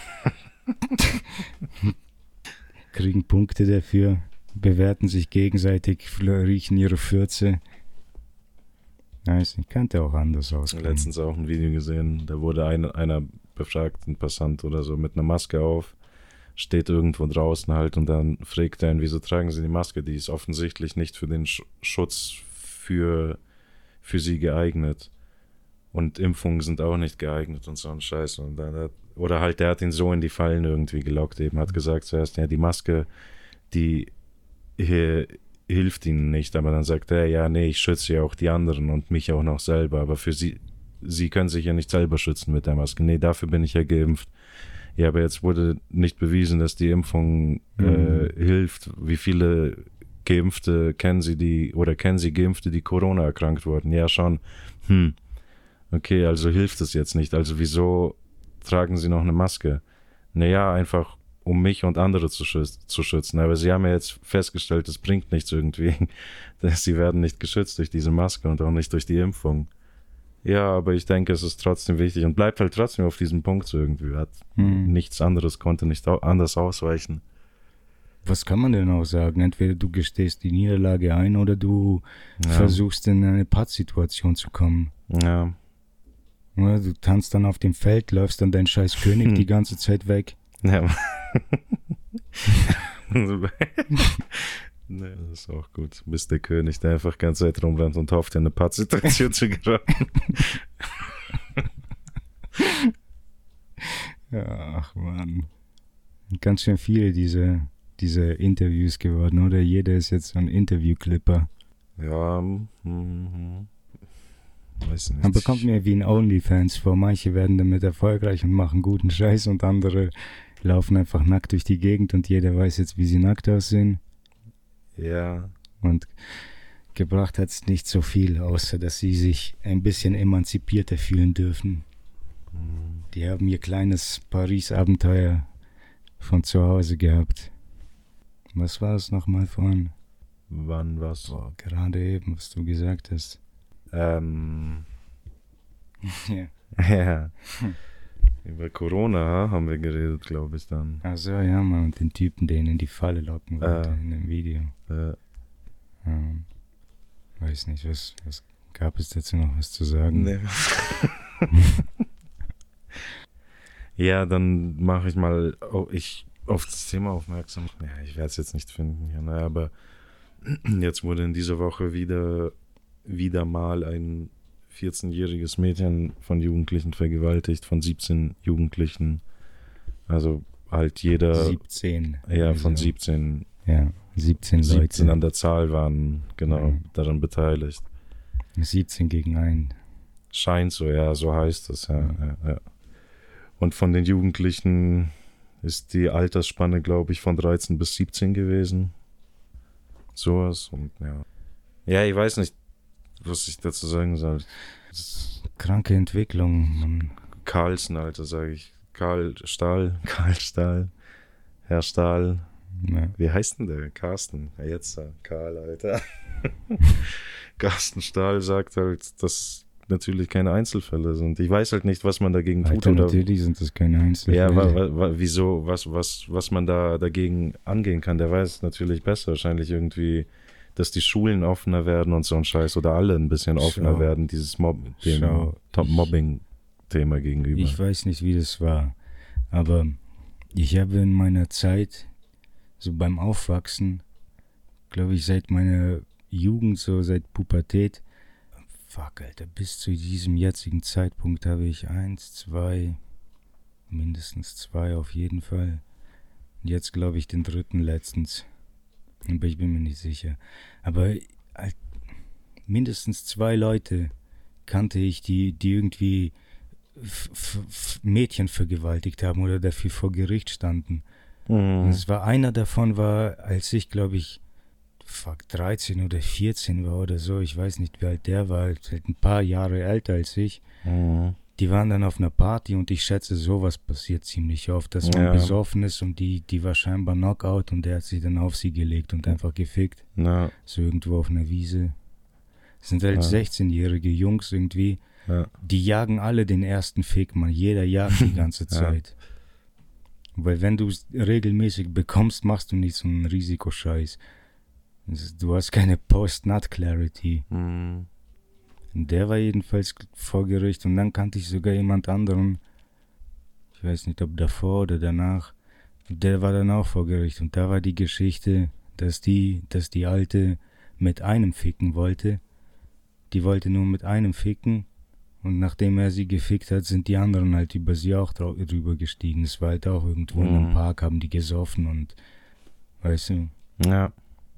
Kriegen Punkte dafür, bewerten sich gegenseitig, riechen ihre Fürze. Weiß nicht, könnte auch anders ausgehen. Letztens auch ein Video gesehen, da wurde einer befragt, ein Passant oder so, mit einer Maske auf, steht irgendwo draußen halt und dann fragt er ihn, wieso tragen Sie die Maske? Die ist offensichtlich nicht für den Schutz für sie geeignet. Und Impfungen sind auch nicht geeignet und so ein Scheiß. Und dann oder halt, der hat ihn so in die Fallen irgendwie gelockt, eben hat gesagt zuerst, ja, die Maske, die hier hilft ihnen nicht, aber dann sagt er, ja, nee, ich schütze ja auch die anderen und mich auch noch selber, aber für sie können sich ja nicht selber schützen mit der Maske. Nee, dafür bin ich ja geimpft. Ja, aber jetzt wurde nicht bewiesen, dass die Impfung hilft. Wie viele Geimpfte kennen Sie Geimpfte, die Corona erkrankt wurden? Ja, schon. Okay, also hilft es jetzt nicht. Also wieso tragen Sie noch eine Maske? Naja, einfach um mich und andere zu schützen. Aber Sie haben ja jetzt festgestellt, es bringt nichts irgendwie. Sie werden nicht geschützt durch diese Maske und auch nicht durch die Impfung. Ja, aber ich denke, es ist trotzdem wichtig und bleibt halt trotzdem auf diesem Punkt so irgendwie. Hat nichts anderes, konnte nicht anders ausweichen. Was kann man denn auch sagen? Entweder du gestehst die Niederlage ein oder du versuchst in eine Pattsituation zu kommen. Ja. Oder du tanzt dann auf dem Feld, läufst dann dein scheiß König die ganze Zeit weg. Ja. Nee, das ist auch gut. Du bist der König, der einfach die ganze Zeit rumrennt und hofft, in eine Pattsituation zu geraten. Ja, ach man. Ganz schön viele diese Interviews geworden, oder? Jeder ist jetzt so ein Interview-Clipper. Ja, weiß nicht. Man bekommt mir wie ein OnlyFans vor. Manche werden damit erfolgreich und machen guten Scheiß und andere laufen einfach nackt durch die Gegend und jeder weiß jetzt, wie sie nackt aussehen. Ja. Und gebracht hat es nicht so viel, außer dass sie sich ein bisschen emanzipierter fühlen dürfen. Die haben ihr kleines Paris-Abenteuer von zu Hause gehabt. Was war es nochmal vorhin? Wann was? Boah, gerade eben, was du gesagt hast. Ja. Ja. Über Corona haben wir geredet, glaube ich, dann. Ach so, ja, man, und den Typen, den in die Falle locken wollte in dem Video. Weiß nicht, was gab es dazu noch was zu sagen? Nee. Ja, dann mache ich mal auf das Thema aufmerksam. Ja, ich werde es jetzt nicht finden, ja, ne, aber jetzt wurde in dieser Woche wieder mal ein 14-jähriges Mädchen von Jugendlichen vergewaltigt, von 17 Jugendlichen. Also halt jeder... 17. Ja, also, von 17. Ja, 17 Leute. 17 an der Zahl waren, genau, daran beteiligt. 17 gegen 1. Scheint so, ja, so heißt es, ja. Und von den Jugendlichen ist die Altersspanne, glaube ich, von 13 bis 17 gewesen. Sowas und ja. Ja, ich weiß nicht, was ich dazu sagen soll. Kranke Entwicklung. Man. Carlsen, Alter, sage ich. Karl Stahl. Herr Stahl. Ja. Wie heißt denn der? Carsten. Ja, jetzt, Karl, Alter. Carsten Stahl sagt halt, dass natürlich keine Einzelfälle sind. Ich weiß halt nicht, was man dagegen tut. Alter, natürlich sind das keine Einzelfälle. Ja, wieso, was man da dagegen angehen kann, der weiß natürlich besser. Wahrscheinlich irgendwie, dass die Schulen offener werden und so ein Scheiß oder alle ein bisschen offener werden, dieses Mobbing-Thema gegenüber. Ich weiß nicht, wie das war, aber ich habe in meiner Zeit, so beim Aufwachsen, glaube ich, seit meiner Jugend, so seit Pubertät, Alter, bis zu diesem jetzigen Zeitpunkt habe ich mindestens zwei auf jeden Fall. Und jetzt glaube ich den dritten letztens. Aber ich bin mir nicht sicher. Aber mindestens 2 Leute kannte ich, die irgendwie Mädchen vergewaltigt haben oder dafür vor Gericht standen. Und es war einer davon, als ich, glaube ich, 13 oder 14 war oder so, ich weiß nicht, wie alt der war, halt ein paar Jahre älter als ich. Die waren dann auf einer Party und ich schätze, sowas passiert ziemlich oft, dass man besoffen ist und die war scheinbar Knockout und der hat sich dann auf sie gelegt und einfach gefickt. Ja. So irgendwo auf einer Wiese. Das sind halt 16-jährige Jungs irgendwie, die jagen alle den ersten Fick, man. Jeder jagt die ganze Zeit. Weil wenn du es regelmäßig bekommst, machst du nicht so einen Risikoscheiß. Du hast keine Post-Nut-Clarity. Und der war jedenfalls vor Gericht und dann kannte ich sogar jemand anderen, ich weiß nicht, ob davor oder danach, der war dann auch vor Gericht und da war die Geschichte, dass die Alte mit einem ficken wollte. Die wollte nur mit einem ficken und nachdem er sie gefickt hat, sind die anderen halt über sie auch drüber gestiegen. Es war halt auch irgendwo in einem Park, haben die gesoffen und, weißt du, Ja.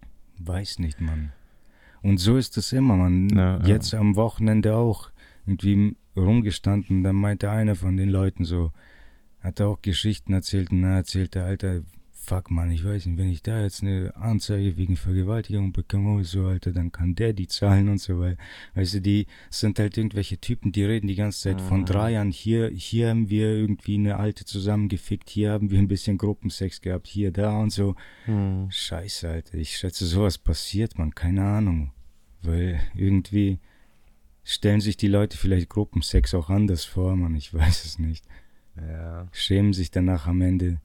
weiß nicht, Mann. Und so ist es immer, man. Ja, Jetzt am Wochenende auch irgendwie rumgestanden, dann meinte einer von den Leuten so, hat auch Geschichten erzählt und dann erzählte, Alter, fuck, Mann, ich weiß nicht, wenn ich da jetzt eine Anzeige wegen Vergewaltigung bekomme, so, Alter, dann kann der die zahlen und so, weil, weißt du, die sind halt irgendwelche Typen, die reden die ganze Zeit von 3 Jahren, hier haben wir irgendwie eine Alte zusammengefickt, hier haben wir ein bisschen Gruppensex gehabt, hier, da und so. Scheiße, Alter, ich schätze, sowas passiert, man, keine Ahnung, weil irgendwie stellen sich die Leute vielleicht Gruppensex auch anders vor, man, ich weiß es nicht. Ja. Schämen sich danach am Ende.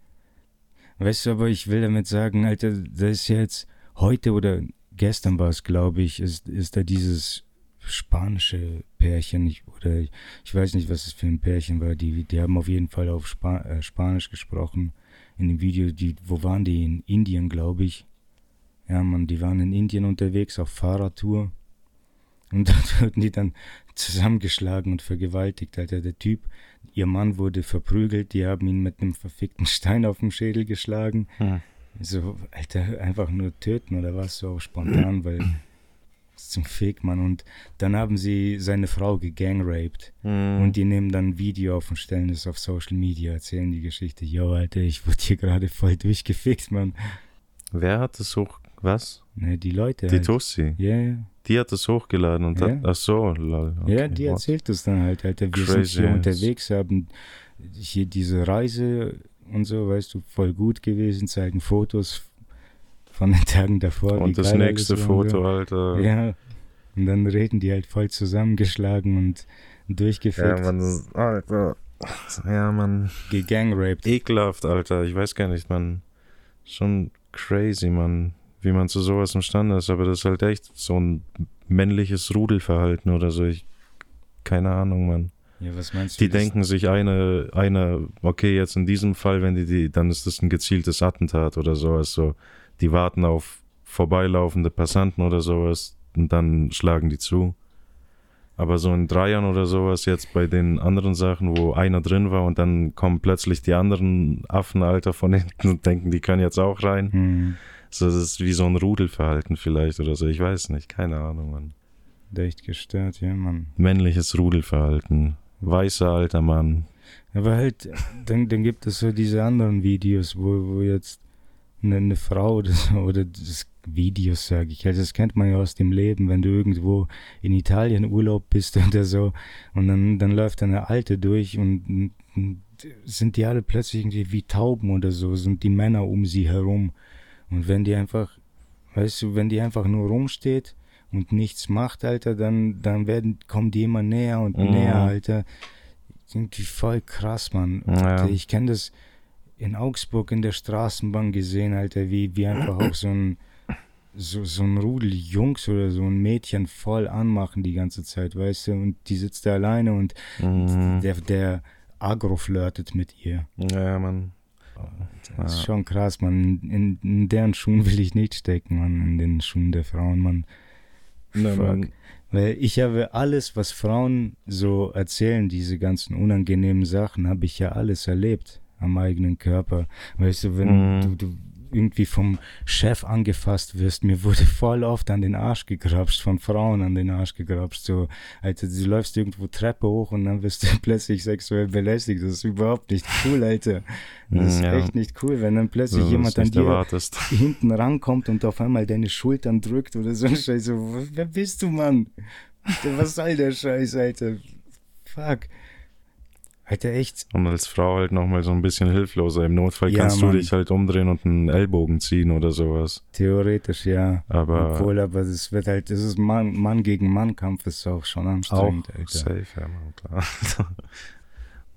Weißt du, aber ich will damit sagen, Alter, da ist jetzt heute oder gestern war es, glaube ich, ist da dieses spanische Pärchen, ich weiß nicht, was es für ein Pärchen war, die haben auf jeden Fall auf Spanisch gesprochen in dem Video, wo waren die? In Indien, glaube ich. Ja, Mann, die waren in Indien unterwegs auf Fahrradtour und dort wurden die dann zusammengeschlagen und vergewaltigt, Alter, der Typ, ihr Mann wurde verprügelt, die haben ihn mit einem verfickten Stein auf den Schädel geschlagen. So, Alter, einfach nur töten oder was, so spontan, weil zum Fick, Mann. Und dann haben sie seine Frau gegangraped und die nehmen dann ein Video auf und stellen es auf Social Media, erzählen die Geschichte. Yo, Alter, ich wurde hier gerade voll durchgefickt, Mann. Wer hat das was? Ne, die Leute Die halt. Tussi. Ja, yeah. Die hat das hochgeladen und hat, ach so, lol. Okay, ja, die erzählt das dann halt, Alter. Wir Crazy, sind hier yes. unterwegs, haben hier diese Reise und so, weißt du, voll gut gewesen, zeigen Fotos von den Tagen davor. Und das nächste Foto, Alter. Ja, und dann reden die halt voll zusammengeschlagen und durchgefickt. Ja, man, Alter. Ja, man. Gegangraped. Ekelhaft, Alter. Ich weiß gar nicht, man. Schon crazy, man. Wie man zu sowas imstande ist, aber das ist halt echt so ein männliches Rudelverhalten oder so. Keine Ahnung, Mann. Ja, was meinst du? Die denken sich okay, jetzt in diesem Fall, wenn dann ist das ein gezieltes Attentat oder sowas, so. Die warten auf vorbeilaufende Passanten oder sowas und dann schlagen die zu. Aber so in 3 Jahren oder sowas jetzt bei den anderen Sachen, wo einer drin war und dann kommen plötzlich die anderen Affen, Alter, von hinten und denken, die können jetzt auch rein. So, das ist wie so ein Rudelverhalten vielleicht oder so, ich weiß nicht, keine Ahnung, Mann. Echt gestört, ja, Mann. Männliches Rudelverhalten, weißer alter Mann. Aber halt, dann gibt es so diese anderen Videos, wo jetzt eine Frau oder das Videos, sage ich, also das kennt man ja aus dem Leben, wenn du irgendwo in Italien Urlaub bist oder so und dann läuft eine Alte durch und sind die alle plötzlich irgendwie wie Tauben oder so, sind die Männer um sie herum. Und wenn die einfach, weißt du, wenn die einfach nur rumsteht und nichts macht, Alter, dann kommen die immer näher und näher, Alter. Irgendwie voll krass, Mann. Ja. Alter, ich kenne das in Augsburg in der Straßenbahn gesehen, Alter, wie einfach auch so ein Rudel Jungs oder so ein Mädchen voll anmachen die ganze Zeit, weißt du, und die sitzt da alleine und der Agro flirtet mit ihr. Ja, Mann. Das ist schon krass, Mann. In deren Schuhen will ich nicht stecken, Mann. In den Schuhen der Frauen, Mann. Mann. Weil ich habe alles, was Frauen so erzählen, diese ganzen unangenehmen Sachen, habe ich ja alles erlebt am eigenen Körper. Weißt du, wenn du irgendwie vom Chef angefasst wirst, mir wurde voll oft an den Arsch gegrapscht, von Frauen an den Arsch gegrapscht, so, Alter, du läufst irgendwo Treppe hoch und dann wirst du plötzlich sexuell belästigt, das ist überhaupt nicht cool, Alter, das ist echt nicht cool, wenn dann plötzlich so, jemand an dir hinten rankommt und auf einmal deine Schultern drückt oder so ein Scheiß, so, wer bist du, Mann? Alter, was soll der Scheiß, Alter, fuck. Alter, echt. Und als Frau halt nochmal so ein bisschen hilfloser. Im Notfall kannst du dich halt umdrehen und einen Ellbogen ziehen oder sowas. Theoretisch, ja. Aber das wird halt, das ist Mann gegen Mann Kampf, ist auch schon anstrengend, auch Alter. Safe, ja, Mann, klar.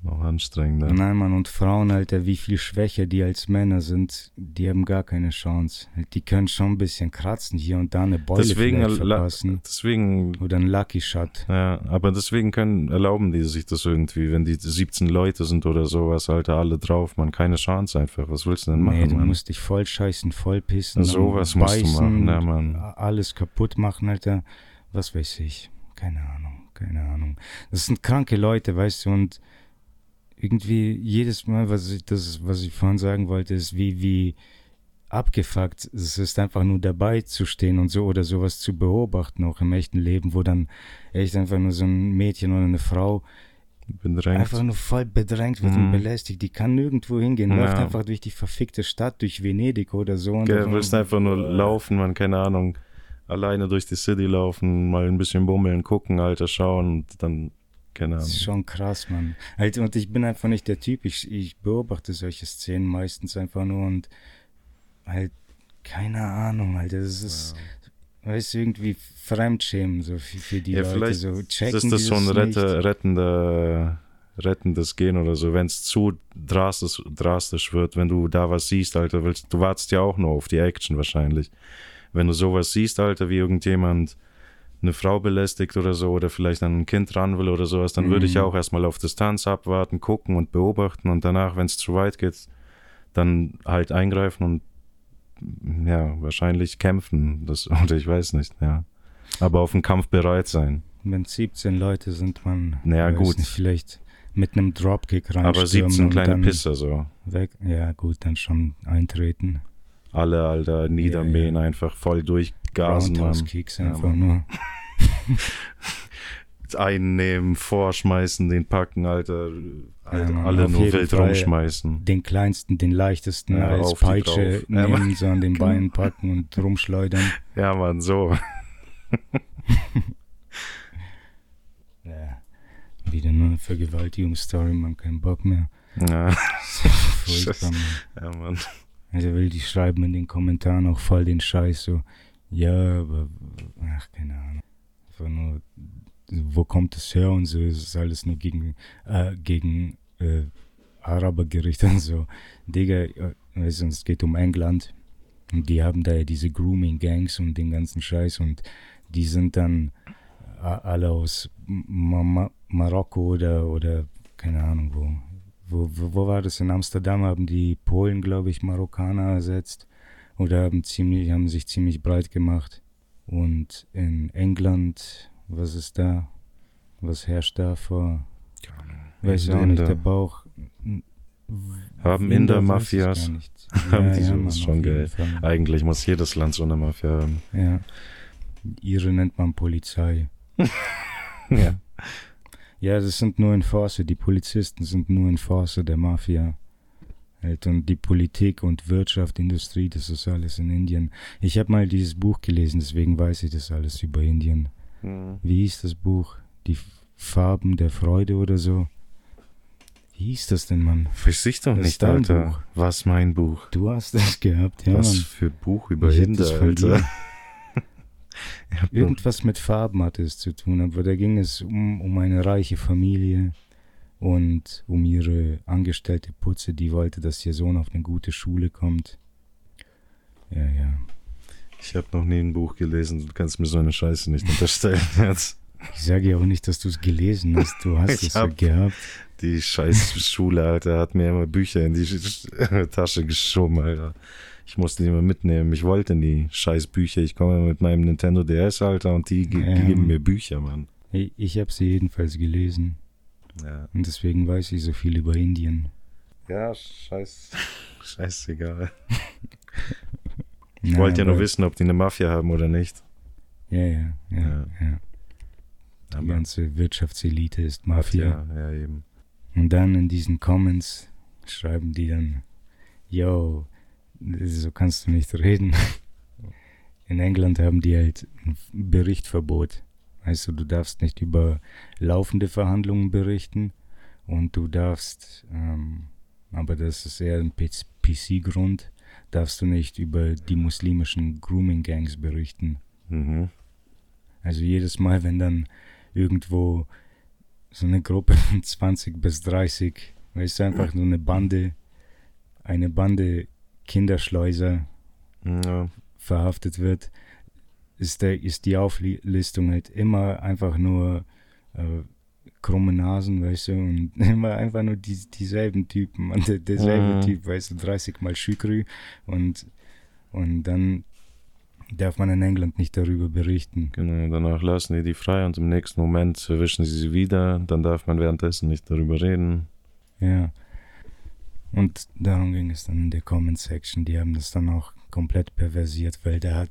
Noch anstrengender. Nein, Mann, und Frauen, Alter, wie viel schwächer die als Männer sind, die haben gar keine Chance. Die können schon ein bisschen kratzen, hier und da eine Beule vielleicht verpassen. Deswegen, oder ein Lucky Shot. Ja, aber deswegen erlauben die sich das irgendwie, wenn die 17 Leute sind oder sowas, Alter, alle drauf, man, keine Chance einfach. Was willst du denn machen, Nee, du Mann? musst dich voll scheißen, voll pissen, sowas musst du machen, ja, Mann. Alles kaputt machen, Alter. Was weiß ich. Keine Ahnung. Das sind kranke Leute, weißt du, und irgendwie jedes Mal, was ich vorhin sagen wollte, ist wie abgefuckt es ist, einfach nur dabei zu stehen und so oder sowas zu beobachten, auch im echten Leben, wo dann echt einfach nur so ein Mädchen oder eine Frau bedrängt. Einfach nur voll bedrängt wird und belästigt. Die kann nirgendwo hingehen, läuft einfach durch die verfickte Stadt, durch Venedig oder so. Und du willst einfach nur laufen, man, keine Ahnung, alleine durch die City laufen, mal ein bisschen bummeln, gucken, Alter, schauen und dann keine Ahnung. Das ist schon krass, Mann. Alter, und ich bin einfach nicht der Typ. Ich beobachte solche Szenen meistens einfach nur und halt, keine Ahnung, Alter. Das ist, weißt du, irgendwie Fremdschämen so für die Leute. Vielleicht so checken ist das so ein rettendes Gen oder so, wenn es zu drastisch wird, wenn du da was siehst, Alter, du wartest ja auch nur auf die Action wahrscheinlich. Wenn du sowas siehst, Alter, wie irgendjemand eine Frau belästigt oder so oder vielleicht an ein Kind ran will oder sowas, dann würde ich auch erstmal auf Distanz abwarten, gucken und beobachten und danach, wenn es zu weit geht, dann halt eingreifen und ja, wahrscheinlich kämpfen, oder ich weiß nicht, ja. Aber auf den Kampf bereit sein. Wenn 17 Leute sind, man gut. Nicht, vielleicht mit einem Dropkick reinstürmen. Aber 17 kleine Pisser so. Weg. Ja gut, dann schon eintreten. Alle, Alter, niedermähen, einfach voll durchgasen. Roundhouse-Kicks einfach nur. Einnehmen, vorschmeißen, den packen, Alter. Alle nur wild Fall rumschmeißen. Den kleinsten, den leichtesten als Peitsche nehmen, so an den Beinen packen und rumschleudern. Ja, Mann, so. Ja. Wieder nur eine Vergewaltigungsstory, man, keinen Bock mehr. Ja. Furchtbar, Mann. Ja, Mann. Also die schreiben in den Kommentaren auch voll den Scheiß so, ja, aber, ach, keine Ahnung. Einfach nur, wo kommt das her und so, es ist alles nur gegen Araber gerichtet und so. Digga, weißt du, es geht um England und die haben da ja diese Grooming-Gangs und den ganzen Scheiß und die sind dann alle aus Marokko oder keine Ahnung wo. Wo war das? In Amsterdam haben die Polen, glaube ich, Marokkaner ersetzt oder haben sich ziemlich breit gemacht. Und in England, was ist da? Was herrscht da vor? Weiß ich auch nicht, der Bauch. Haben Inder Mafias? Haben die sowas Mann, schon geil. Eigentlich muss jedes Land so eine Mafia haben. Ja. Ihre nennt man Polizei. Ja. Ja, das sind nur Enforcer, die Polizisten sind nur Enforcer der Mafia. Und die Politik und Wirtschaft, Industrie, das ist alles in Indien. Ich habe mal dieses Buch gelesen, deswegen weiß ich das alles über Indien. Wie hieß das Buch? Die Farben der Freude oder so? Wie hieß das denn, Mann? Weiß ich doch nicht, Alter. Buch. Was mein Buch? Du hast das gehabt, ja, Was Mann. für Buch über Inder, Alter. Irgendwas mit Farben hatte es zu tun, aber da ging es um eine reiche Familie und um ihre angestellte Putze, die wollte, dass ihr Sohn auf eine gute Schule kommt. Ja. Ich habe noch nie ein Buch gelesen, du kannst mir so eine Scheiße nicht unterstellen jetzt. Ich sage ja auch nicht, dass du es gelesen hast, du hast es ja gehabt. Die scheiß Schule, Alter, hat mir immer Bücher in die Tasche geschoben, Alter. Ich musste die immer mitnehmen. Ich wollte nie scheiß Bücher. Ich komme mit meinem Nintendo DS, Alter, und die geben mir Bücher, Mann. Ich habe sie jedenfalls gelesen. Ja. Und deswegen weiß ich so viel über Indien. Ja, scheißegal. Ich wollte ja nur wissen, ob die eine Mafia haben oder nicht. Ja. Die ganze Wirtschaftselite ist Mafia. Ja, eben. Und dann in diesen Comments schreiben die dann, yo, so kannst du nicht reden. In England haben die halt ein Berichtverbot. Weißt du, darfst nicht über laufende Verhandlungen berichten und du darfst, aber das ist eher ein PC-Grund, darfst du nicht über die muslimischen Grooming-Gangs berichten. Mhm. Also jedes Mal, wenn dann irgendwo so eine Gruppe von 20 bis 30, weißt du, einfach nur eine Bande Kinderschleuser verhaftet wird, ist die Auflistung halt immer einfach nur krumme Nasen, weißt du, und immer einfach nur dieselben Typen, und derselbe Typ, weißt du, 30 Mal Schükrü, und dann darf man in England nicht darüber berichten. Genau, danach lassen die frei und im nächsten Moment erwischen sie wieder, dann darf man währenddessen nicht darüber reden. Ja. Und darum ging es dann in der Comment-Section. Die haben das dann auch komplett perversiert, weil der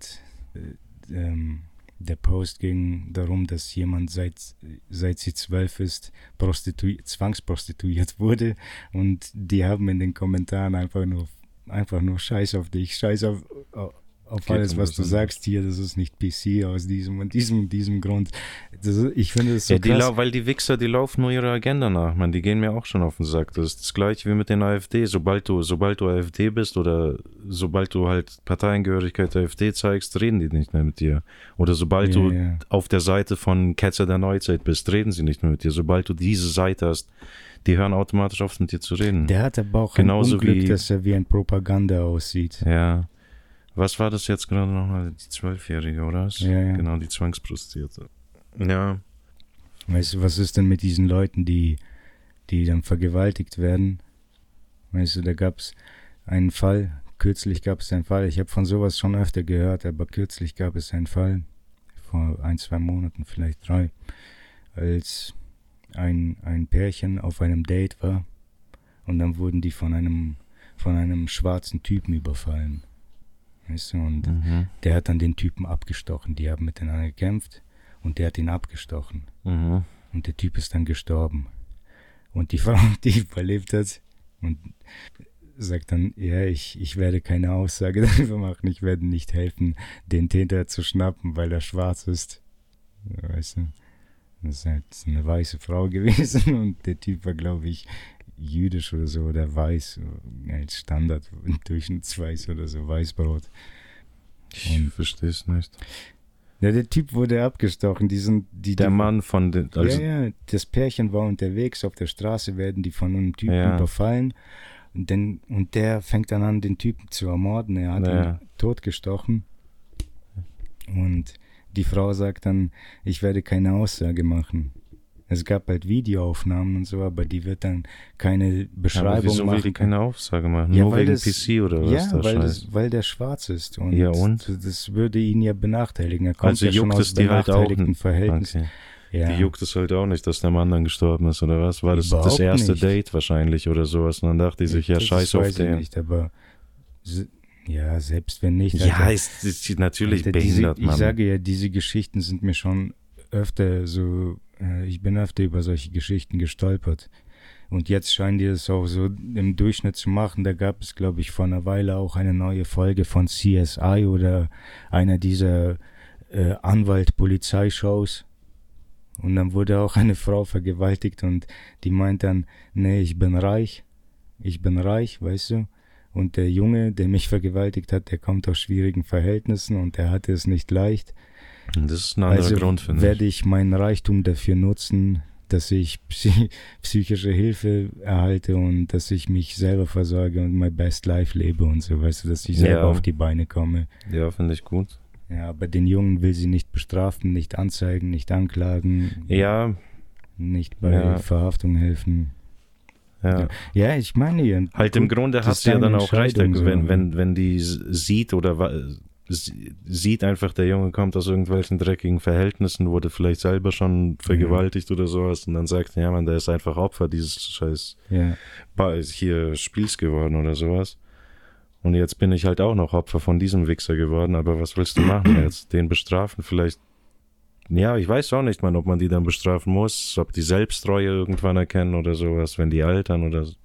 Post ging darum, dass jemand seit sie 12 ist, zwangsprostituiert wurde, und die haben in den Kommentaren einfach nur Scheiß auf dich, Scheiß auf alles, was du sagst hier, das ist nicht PC aus diesem und diesem Grund. Ich finde das so krass. Weil die Wichser, die laufen nur ihrer Agenda nach, man, die gehen mir auch schon auf den Sack. Das ist das Gleiche wie mit den AfD. Sobald du AfD bist oder sobald du halt Parteiengehörigkeit der AfD zeigst, reden die nicht mehr mit dir. Oder sobald du auf der Seite von Ketzer der Neuzeit bist, reden sie nicht mehr mit dir. Sobald du diese Seite hast, die hören automatisch auf, mit dir zu reden. Der hat aber auch genauso ein Unglück, dass er wie ein Propaganda aussieht. Ja. Was war das jetzt gerade nochmal? Die 12-Jährige, oder? Ja. Genau, die Zwangsprostituierte. Ja. Weißt du, was ist denn mit diesen Leuten, die dann vergewaltigt werden? Weißt du, da gab es einen Fall, kürzlich gab es einen Fall, ich habe von sowas schon öfter gehört, aber kürzlich gab es einen Fall, vor 1-2 Monaten, vielleicht 3, als ein Pärchen auf einem Date war, und dann wurden die von einem schwarzen Typen überfallen. Weißt du, und der hat dann den Typen abgestochen. Die haben miteinander gekämpft und der hat ihn abgestochen. Und der Typ ist dann gestorben. Und die Frau, die überlebt hat, und sagt dann, ja, ich werde keine Aussage darüber machen, ich werde nicht helfen, den Täter zu schnappen, weil er schwarz ist. Weißt du, das ist halt eine weiße Frau gewesen, und der Typ war, glaube ich, jüdisch oder so, oder weiß, als Standard, durchschnittsweiß oder so, Weißbrot. Ich verstehe es nicht. Ja, der Typ wurde abgestochen. Mann von den... das Pärchen war unterwegs, auf der Straße werden die von einem Typen überfallen, und der fängt dann an, den Typen zu ermorden. Er hat ihn totgestochen, und die Frau sagt dann, ich werde keine Aussage machen. Es gab halt Videoaufnahmen und so, aber die wird dann keine Beschreibung machen. Wieso will die keine Aussage machen? Nur wegen PC oder was? Ja, weil der schwarz ist. Und das würde ihn ja benachteiligen. Er kommt also ja schon aus benachteiligten Verhältnissen. Okay. Ja. Die juckt es halt auch nicht, dass der Mann dann gestorben ist, oder was? War das das erste Date wahrscheinlich oder sowas? Und dann dachte die sich, ja, scheiß auf den. Nicht, aber ja, selbst wenn nicht. Ja, ist natürlich behindert, Mann. Ich sage ja, diese Geschichten sind mir schon öfter so... Ich bin öfter über solche Geschichten gestolpert. Und jetzt scheinen die das auch so im Durchschnitt zu machen. Da gab es, glaube ich, vor einer Weile auch eine neue Folge von CSI oder einer dieser Anwalt-Polizei-Shows. Und dann wurde auch eine Frau vergewaltigt, und die meint dann, nee, ich bin reich, weißt du. Und der Junge, der mich vergewaltigt hat, der kommt aus schwierigen Verhältnissen und der hatte es nicht leicht. Das ist ein anderer Grund, finde ich. Werde ich meinen Reichtum dafür nutzen, dass ich psychische Hilfe erhalte und dass ich mich selber versorge und my best life lebe und so, weißt du, dass ich selber auf die Beine komme. Ja, finde ich gut. Ja, aber den Jungen will sie nicht bestrafen, nicht anzeigen, nicht anklagen. Ja. Nicht bei Verhaftung helfen. Ja, ich meine ja. Halt im Grunde hast du ja dann auch recht, wenn die sieht oder sieht einfach, der Junge kommt aus irgendwelchen dreckigen Verhältnissen, wurde vielleicht selber schon vergewaltigt oder sowas, und dann sagt, ja man, der ist einfach Opfer dieses scheiß hier Spiels geworden oder sowas. Und jetzt bin ich halt auch noch Opfer von diesem Wichser geworden, aber was willst du machen jetzt? Den bestrafen vielleicht? Ja, ich weiß auch nicht, ob man die dann bestrafen muss, ob die Selbsttreue irgendwann erkennen oder sowas, wenn die altern oder so.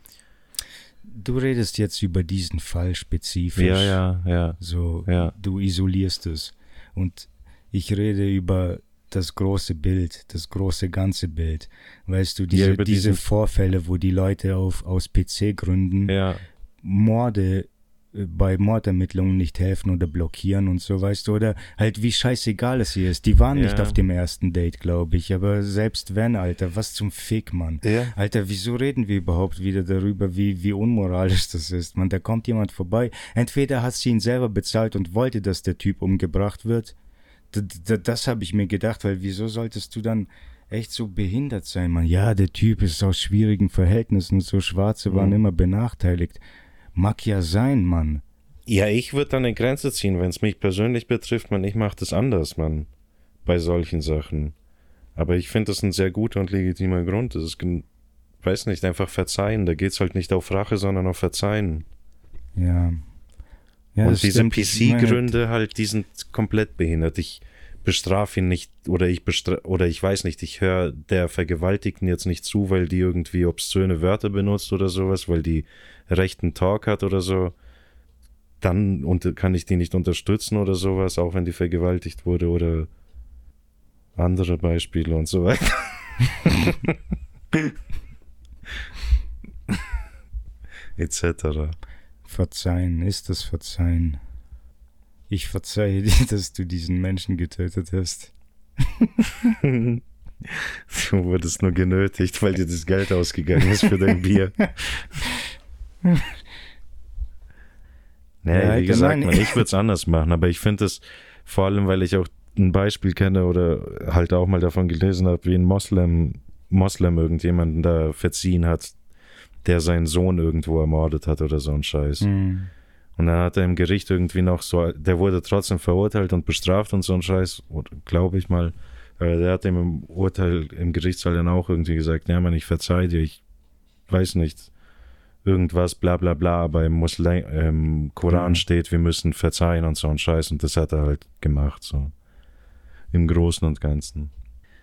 Du redest jetzt über diesen Fall spezifisch. Ja. Du isolierst es. Und ich rede über das große Bild, das große ganze Bild. Weißt du, diese Vorfälle, wo die Leute aus PC-Gründen Morde bei Mordermittlungen nicht helfen oder blockieren und so, weißt du, oder halt wie scheißegal es ihr ist. Die waren nicht auf dem ersten Date, glaube ich, aber selbst wenn, Alter, was zum Fick, Mann. Ja. Alter, wieso reden wir überhaupt wieder darüber, wie unmoralisch das ist, man, da kommt jemand vorbei, entweder hat sie ihn selber bezahlt und wollte, dass der Typ umgebracht wird, das habe ich mir gedacht, weil wieso solltest du dann echt so behindert sein, Mann? Ja, der Typ ist aus schwierigen Verhältnissen, so Schwarze waren immer benachteiligt. Mag ja sein, Mann. Ja, ich würde dann eine Grenze ziehen, wenn es mich persönlich betrifft, man, ich mache das anders, Mann, bei solchen Sachen. Aber ich finde das ein sehr guter und legitimer Grund. Das ist, weiß nicht, einfach verzeihen. Da geht's halt nicht auf Rache, sondern auf Verzeihen. Ja. Und diese PC-Gründe halt, die sind komplett behindert. Ich bestrafe ihn nicht, oder ich weiß nicht, ich höre der Vergewaltigten jetzt nicht zu, weil die irgendwie obszöne Wörter benutzt oder sowas, weil die rechten Talk hat oder so. Dann kann ich die nicht unterstützen oder sowas, auch wenn die vergewaltigt wurde oder andere Beispiele und so weiter. Etc. Verzeihen, ist das Verzeihen? Ich verzeihe dir, dass du diesen Menschen getötet hast. Du wurdest nur genötigt, weil dir das Geld ausgegangen ist für dein Bier. Naja, wie gesagt, ich würde es anders machen, aber ich finde es, vor allem, weil ich auch ein Beispiel kenne oder halt auch mal davon gelesen habe, wie ein Moslem irgendjemanden da verziehen hat, der seinen Sohn irgendwo ermordet hat oder so ein Scheiß. Mhm. Und dann hat er im Gericht irgendwie noch so, der wurde trotzdem verurteilt und bestraft und so ein Scheiß, glaube ich mal. Der hat im Urteil im Gerichtssaal dann auch irgendwie gesagt, ja Mann, ich verzeih dir, ich weiß nicht, irgendwas, bla bla bla, aber im Koran steht, wir müssen verzeihen und so ein Scheiß, und das hat er halt gemacht, so im Großen und Ganzen.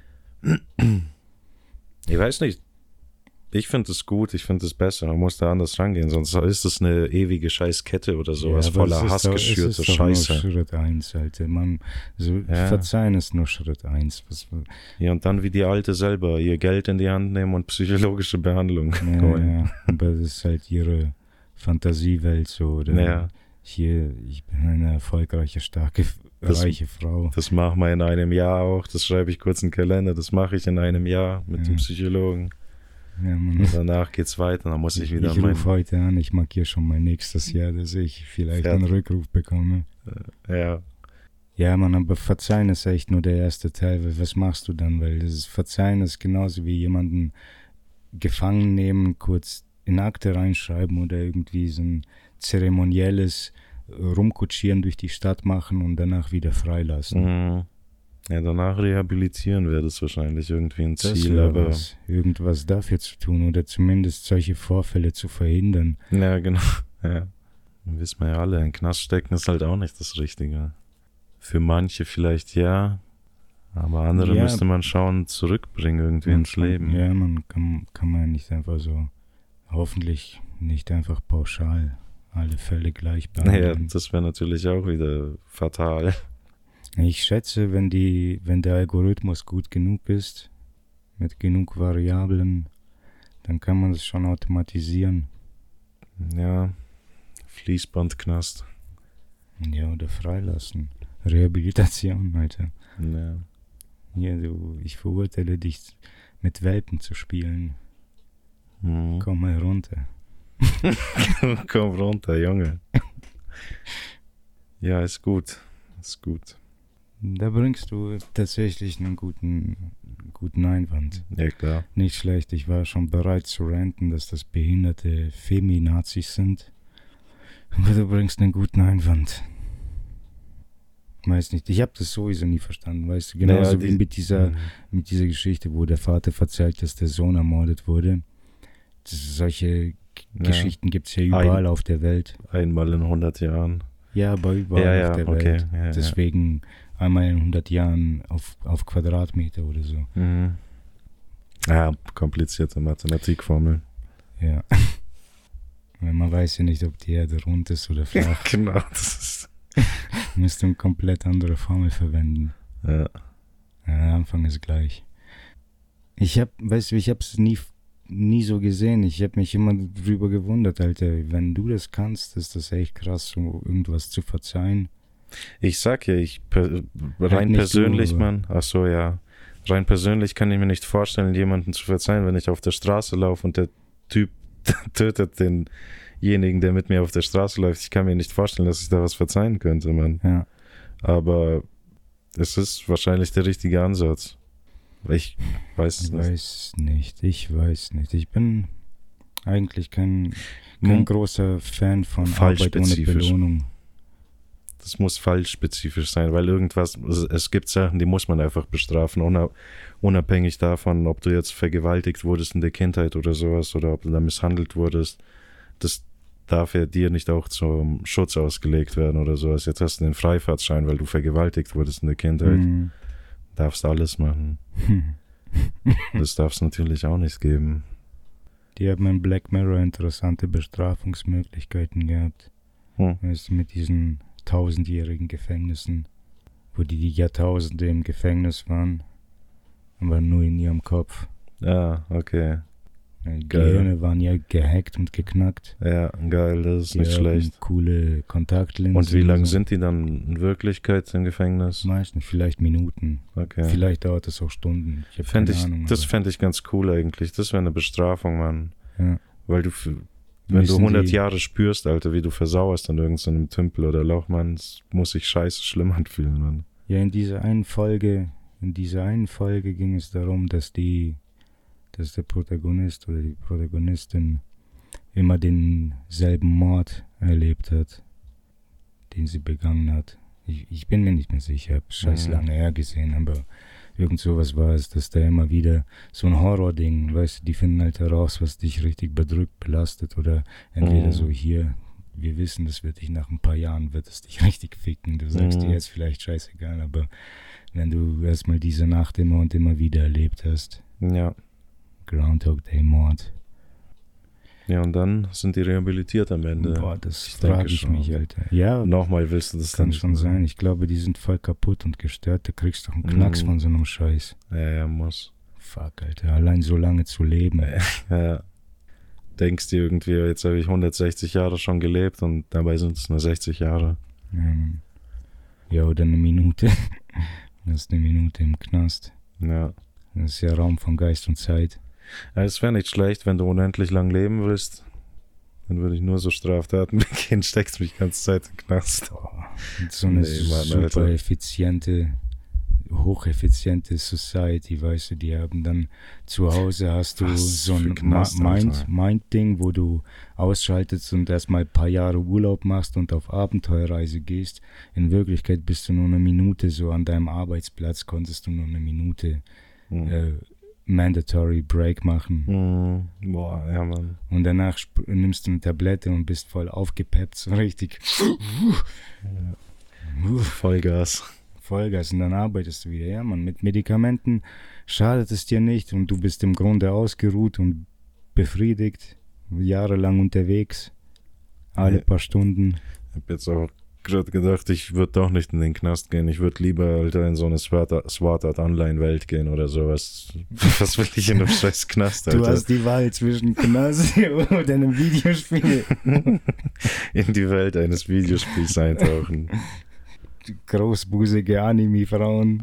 Ich weiß nicht, ich finde es gut, ich finde es besser, man muss da anders rangehen, sonst ist es eine ewige Scheißkette oder sowas, ja, voller hassgeschürte Scheiße. Das ist nur Schritt 1, Alter. Verzeihen ist nur Schritt 1. Ja, und dann wie die Alte selber, ihr Geld in die Hand nehmen und psychologische Behandlung holen. Ja, aber das ist halt ihre Fantasiewelt so, oder? Ja. Hier, ich bin eine erfolgreiche, starke, reiche Frau. Das machen wir in einem Jahr auch, das schreibe ich kurz in den Kalender, das mache ich in einem Jahr mit dem Psychologen. Ja, Mann. Und danach geht's weiter, dann muss ich wieder... Ich rufe heute an, ich markiere schon mal nächstes Jahr, dass ich vielleicht einen Rückruf bekomme. Ja. Ja, Mann, aber Verzeihen ist echt nur der erste Teil. Was machst du dann? Weil das Verzeihen ist genauso wie jemanden gefangen nehmen, kurz in Akte reinschreiben oder irgendwie so ein zeremonielles Rumkutschieren durch die Stadt machen und danach wieder freilassen. Mhm. Ja, danach rehabilitieren wäre das wahrscheinlich irgendwie ein Ziel, aber... Irgendwas dafür zu tun oder zumindest solche Vorfälle zu verhindern. Ja, genau. Ja. Wissen wir ja alle, in Knast stecken ist halt auch nicht das Richtige. Für manche vielleicht ja, aber andere müsste man schauen, zurückbringen irgendwie ins Leben. Ja, man kann man ja nicht einfach so, hoffentlich nicht einfach pauschal alle Fälle gleich behandeln. Ja, das wäre natürlich auch wieder fatal. Ich schätze, wenn der Algorithmus gut genug ist, mit genug Variablen, dann kann man das schon automatisieren. Ja, Fließbandknast. Ja, oder freilassen. Rehabilitation, Alter. Ja. Ja, ich verurteile dich, mit Welpen zu spielen. Mhm. Komm mal runter. Komm runter, Junge. Ja, ist gut. Ist gut. Da bringst du tatsächlich einen guten Einwand. Ja, klar. Nicht schlecht. Ich war schon bereit zu ranten, dass das behinderte Feminazis sind. Aber du bringst einen guten Einwand. Weiß nicht. Ich habe das sowieso nie verstanden. Weißt du, genauso wie mit dieser Geschichte, wo der Vater verzeiht, dass der Sohn ermordet wurde. Solche Geschichten gibt es ja überall auf der Welt. Einmal in 100 Jahren. Ja, aber überall auf der Welt. Ja, deswegen einmal in 100 Jahren auf Quadratmeter oder so. Mhm. Ja, komplizierte Mathematikformel. Ja. Man weiß ja nicht, ob die Erde rund ist oder flach. Genau, das ist... Müsste eine komplett andere Formel verwenden. Ja. Der Anfang ist gleich. Ich habe es nie nie so gesehen. Ich habe mich immer drüber gewundert, Alter. Wenn du das kannst, ist das echt krass, so irgendwas zu verzeihen. Ich sag ja, rein persönlich, Mann, ach so, ja. Rein persönlich kann ich mir nicht vorstellen, jemanden zu verzeihen, wenn ich auf der Straße laufe und der Typ tötet denjenigen, der mit mir auf der Straße läuft. Ich kann mir nicht vorstellen, dass ich da was verzeihen könnte, Mann. Ja. Aber es ist wahrscheinlich der richtige Ansatz. Ich weiß nicht. Ich weiß nicht. Ich bin eigentlich kein großer Fan von Arbeit ohne Belohnung. Das muss fallspezifisch sein, weil es gibt Sachen, die muss man einfach bestrafen, unabhängig davon, ob du jetzt vergewaltigt wurdest in der Kindheit oder sowas oder ob du da misshandelt wurdest. Das darf ja dir nicht auch zum Schutz ausgelegt werden oder sowas. Jetzt hast du den Freifahrtschein, weil du vergewaltigt wurdest in der Kindheit. Darfst alles machen. Das darf es natürlich auch nicht geben. Die haben in Black Mirror interessante Bestrafungsmöglichkeiten gehabt. Weißt du, mit diesen 1000-jährigen Gefängnissen, wo die Jahrtausende im Gefängnis waren, aber nur in ihrem Kopf. Ja, okay. Die Gehirne waren ja gehackt und geknackt. Ja, geil, das ist nicht schlecht. Coole Kontaktlinsen. Und wie lange sind die dann in Wirklichkeit im Gefängnis? Meistens vielleicht Minuten. Okay. Vielleicht dauert es auch Stunden. Ich habe keine Ahnung. Das fände ich ganz cool eigentlich. Das wäre eine Bestrafung, Mann. Ja. Weil wenn du 100 Jahre spürst, Alter, wie du versauerst an irgendeinem Tümpel oder Lauch, Mann, das muss sich scheiße schlimm anfühlen, Mann. Ja, in dieser einen Folge ging es darum, dass der Protagonist oder die Protagonistin immer denselben Mord erlebt hat, den sie begangen hat. Ich bin mir nicht mehr sicher, ich habe scheiß lange her gesehen, aber irgend sowas war es, dass da immer wieder so ein Horror-Ding, weißt du, die finden halt heraus, was dich richtig bedrückt, belastet oder entweder so hier, wir wissen, das wird dich nach ein paar Jahren, wird es dich richtig ficken, du sagst dir jetzt vielleicht scheißegal, aber wenn du erstmal diese Nacht immer und immer wieder erlebt hast. Ja. Groundhog Day Mord. Ja, und dann sind die rehabilitiert am Ende. Boah, das frage ich mich, Alter. Ja, nochmal willst du das kann schon sein. Ich glaube, die sind voll kaputt und gestört. Da kriegst du doch einen Knacks von so einem Scheiß. Ja, muss. Fuck, Alter. Allein so lange zu leben. Ja. Denkst dir irgendwie, jetzt habe ich 160 Jahre schon gelebt und dabei sind es nur 60 Jahre. Ja, oder eine Minute. Das ist eine Minute im Knast. Ja. Das ist ja Raum von Geist und Zeit. Ja, es wäre nicht schlecht, wenn du unendlich lang leben willst. Dann würde ich nur so Straftaten begehen, steckst mich die ganze Zeit im Knast. So eine super effiziente, hocheffiziente Society, weißt du, die haben dann zu Hause hast du so ein Mind-Ding, wo du ausschaltest und erstmal ein paar Jahre Urlaub machst und auf Abenteuerreise gehst. In Wirklichkeit bist du nur eine Minute so an deinem Arbeitsplatz, konntest du nur eine Minute Mandatory Break machen. Boah, ja, Mann. Und danach nimmst du eine Tablette und bist voll aufgepeppt, so richtig. Vollgas. Und dann arbeitest du wieder. Ja, Mann, mit Medikamenten schadet es dir nicht und du bist im Grunde ausgeruht und befriedigt, jahrelang unterwegs, alle paar Stunden. Ich hab jetzt auch gerade gedacht, ich würde doch nicht in den Knast gehen. Ich würde lieber, Alter, in so eine Sword Art Online-Welt gehen oder sowas. Was will ich in einem scheiß Knast, Alter? Du hast die Wahl zwischen Knast und einem Videospiel. In die Welt eines Videospiels eintauchen. Großbusige Anime-Frauen.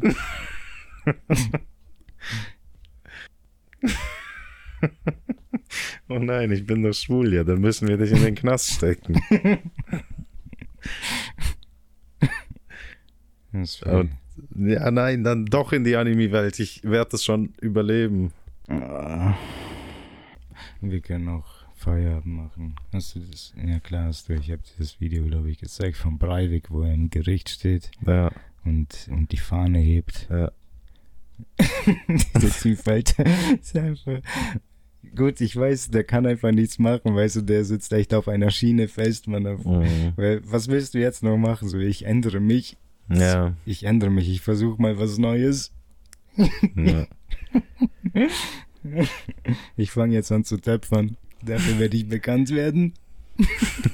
Oh nein, ich bin doch schwul, ja, dann müssen wir dich in den Knast stecken. Und, ja, nein, dann doch in die Anime-Welt. Ich werde das schon überleben. Wir können auch Feierabend machen. Hast du das? Ja, klar hast du. Ich habe dieses Video, glaube ich, gezeigt von Breivik, wo er im Gericht steht und die Fahne hebt. Ja. Der Typ, Alter, ist einfach... Gut, ich weiß, der kann einfach nichts machen, weißt du, der sitzt echt auf einer Schiene fest, Mann. Weil, was willst du jetzt noch machen? So, ich ändere mich. Ja. Ich versuche mal was Neues. Ja. Ich fange jetzt an zu töpfern. Dafür werde ich bekannt werden.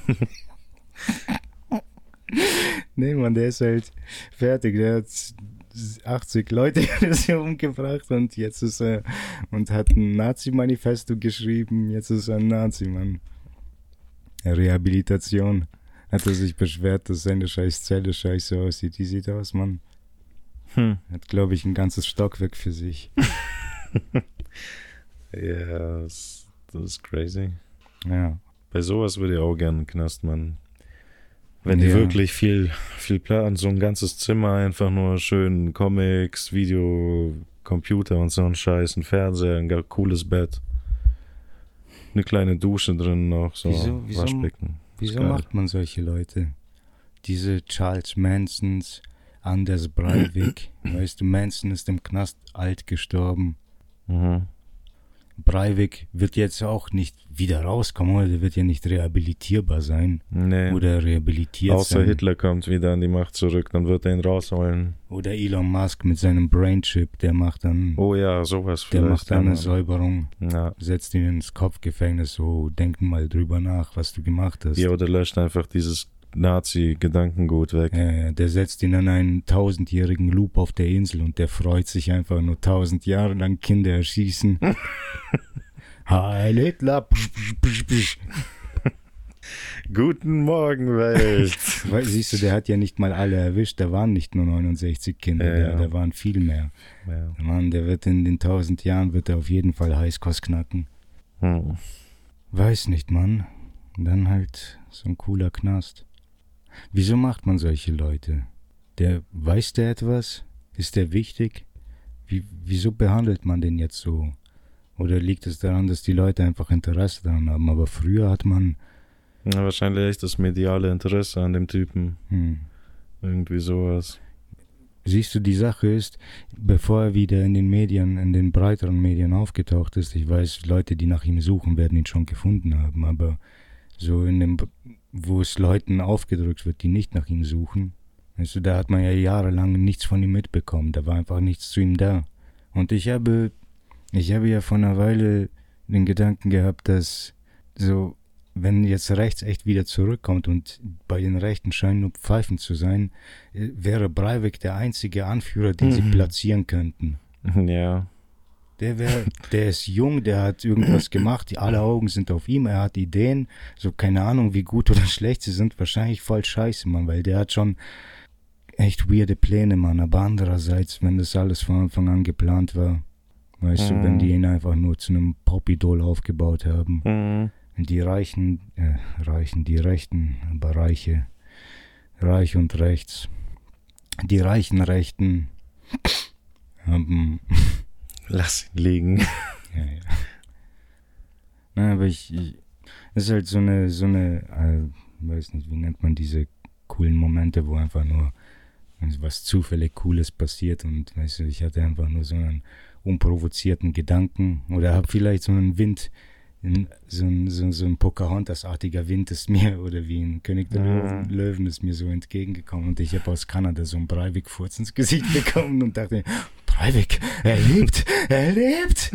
Nee, Mann, der ist halt fertig. Der hat 80 Leute umgebracht und jetzt ist er und hat ein Nazi-Manifesto geschrieben. Jetzt ist er ein Nazi, Mann. Rehabilitation. Hat er sich beschwert, dass seine scheiß Zelle scheiße aussieht. Die sieht aus, Mann. Hat, glaube ich, ein ganzes Stockwerk für sich. Ja, das ist crazy. Ja. Bei sowas würde ich auch gerne in den Knast, Mann. Wenn die wirklich viel planen, so ein ganzes Zimmer, einfach nur schön Comics, Video, Computer und so ein Scheiß, ein Fernseher, ein cooles Bett. Eine kleine Dusche drin noch, so Waschbecken. Wieso macht man solche Leute? Diese Charles Mansons, Anders Breivik, weißt du, Manson ist im Knast alt gestorben. Breivik wird jetzt auch nicht wieder rauskommen, oder der wird ja nicht rehabilitierbar sein. Nee. Oder rehabilitiert Außer sein. Hitler kommt wieder an die Macht zurück, dann wird er ihn rausholen. Oder Elon Musk mit seinem Brainchip, der macht dann... Oh ja, sowas vielleicht. Der macht dann eine Säuberung, ja. Setzt ihn ins Kopfgefängnis, so, denk mal drüber nach, was du gemacht hast. Ja, oder löscht einfach dieses Nazi-Gedankengut weg. Ja, der setzt ihn an einen 1000-jährigen Loop auf der Insel und der freut sich einfach nur 1000 Jahre lang Kinder erschießen. Heil Hitler! Guten Morgen, Welt! Siehst du, der hat ja nicht mal alle erwischt, da waren nicht nur 69 Kinder, da waren viel mehr. Ja. Mann, der wird in den 1000 Jahren, wird er auf jeden Fall Highscores knacken. Weiß nicht, Mann. Dann halt so ein cooler Knast. Wieso macht man solche Leute? Weiß der etwas? Ist der wichtig? Wieso behandelt man den jetzt so? Oder liegt es daran, dass die Leute einfach Interesse daran haben? Aber früher hat man... Ja, wahrscheinlich echt das mediale Interesse an dem Typen. Irgendwie sowas. Siehst du, die Sache ist, bevor er wieder in den Medien, in den breiteren Medien aufgetaucht ist, ich weiß, Leute, die nach ihm suchen, werden ihn schon gefunden haben, aber so in dem, wo es Leuten aufgedrückt wird, die nicht nach ihm suchen, weißt du, da hat man ja jahrelang nichts von ihm mitbekommen, da war einfach nichts zu ihm da. Und ich habe ja vor einer Weile den Gedanken gehabt, dass so, wenn jetzt rechts echt wieder zurückkommt und bei den Rechten scheinen nur Pfeifen zu sein, wäre Breivik der einzige Anführer, den sie platzieren könnten. Ja. Der ist jung, der hat irgendwas gemacht, alle Augen sind auf ihm, er hat Ideen, so keine Ahnung, wie gut oder schlecht sie sind, wahrscheinlich voll scheiße, Mann, weil der hat schon echt weirde Pläne, Mann, aber andererseits, wenn das alles von Anfang an geplant war, weißt du, wenn die ihn einfach nur zu einem Popidol aufgebaut haben, die die Rechten, aber Reiche, reich und rechts, die reichen Rechten haben... Lass ihn liegen. Ja. Na, aber es ist halt so eine, weiß nicht, wie nennt man diese coolen Momente, wo einfach nur was zufällig Cooles passiert und, weißt du, ich hatte einfach nur so einen unprovozierten Gedanken oder habe vielleicht so einen Wind, so ein Pocahontas-artiger Wind ist mir, oder wie ein König der Löwen ist mir so entgegengekommen und ich habe aus Kanada so einen Breivik-Furz ins Gesicht bekommen und dachte, Breivik, er lebt!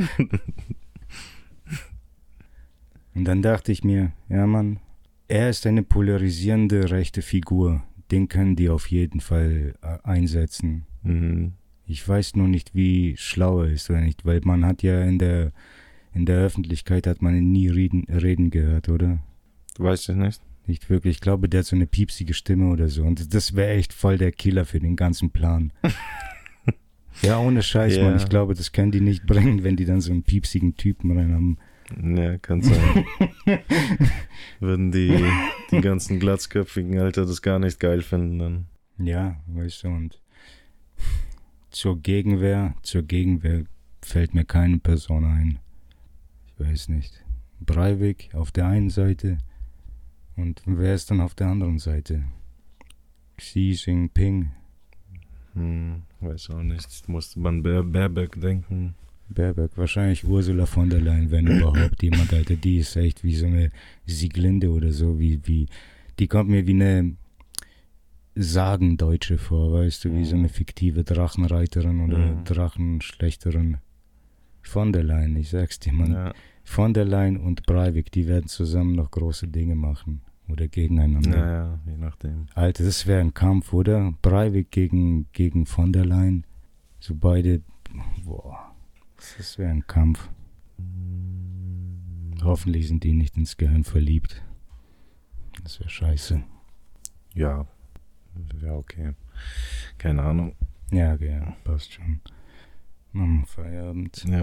Und dann dachte ich mir, ja Mann, er ist eine polarisierende rechte Figur, den können die auf jeden Fall einsetzen. Ich weiß nur nicht, wie schlau er ist oder nicht, weil man hat ja in der Öffentlichkeit hat man ihn nie reden gehört, oder? Weiß ich nicht. Nicht wirklich. Ich glaube, der hat so eine piepsige Stimme oder so. Und das wäre echt voll der Killer für den ganzen Plan. Ja, ohne Scheiß, Mann. Ich glaube, das können die nicht bringen, wenn die dann so einen piepsigen Typen rein haben. Ja, kann sein. Würden die ganzen Glatzköpfigen, Alter, das gar nicht geil finden dann. Ja, weißt du, und zur Gegenwehr fällt mir keine Person ein. Ich weiß nicht. Breivik auf der einen Seite und wer ist dann auf der anderen Seite? Xi Jinping. Weiß auch nicht. Musste man Baerbock denken. Baerbock, wahrscheinlich Ursula von der Leyen, wenn überhaupt jemand, Alter. Die ist echt wie so eine Sieglinde oder so. Die kommt mir wie eine Sagendeutsche vor, weißt du, wie so eine fiktive Drachenreiterin oder Drachenschlechterin. Von der Leyen, ich sag's dir, Mann. Ja. Von der Leyen und Breivik, die werden zusammen noch große Dinge machen. Oder gegeneinander. Ja, je nachdem. Alter, das wäre ein Kampf, oder? Breivik gegen von der Leyen. So beide, boah, das wäre ein Kampf. Hoffentlich sind die nicht insgeheim verliebt. Das wäre scheiße. Ja, okay. Keine Ahnung. Ja, passt schon. Machen wir Feierabend. Ja.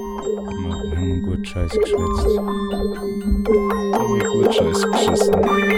Wir haben einen gut Scheiß geschwätzt. Gut Scheiß geschissen.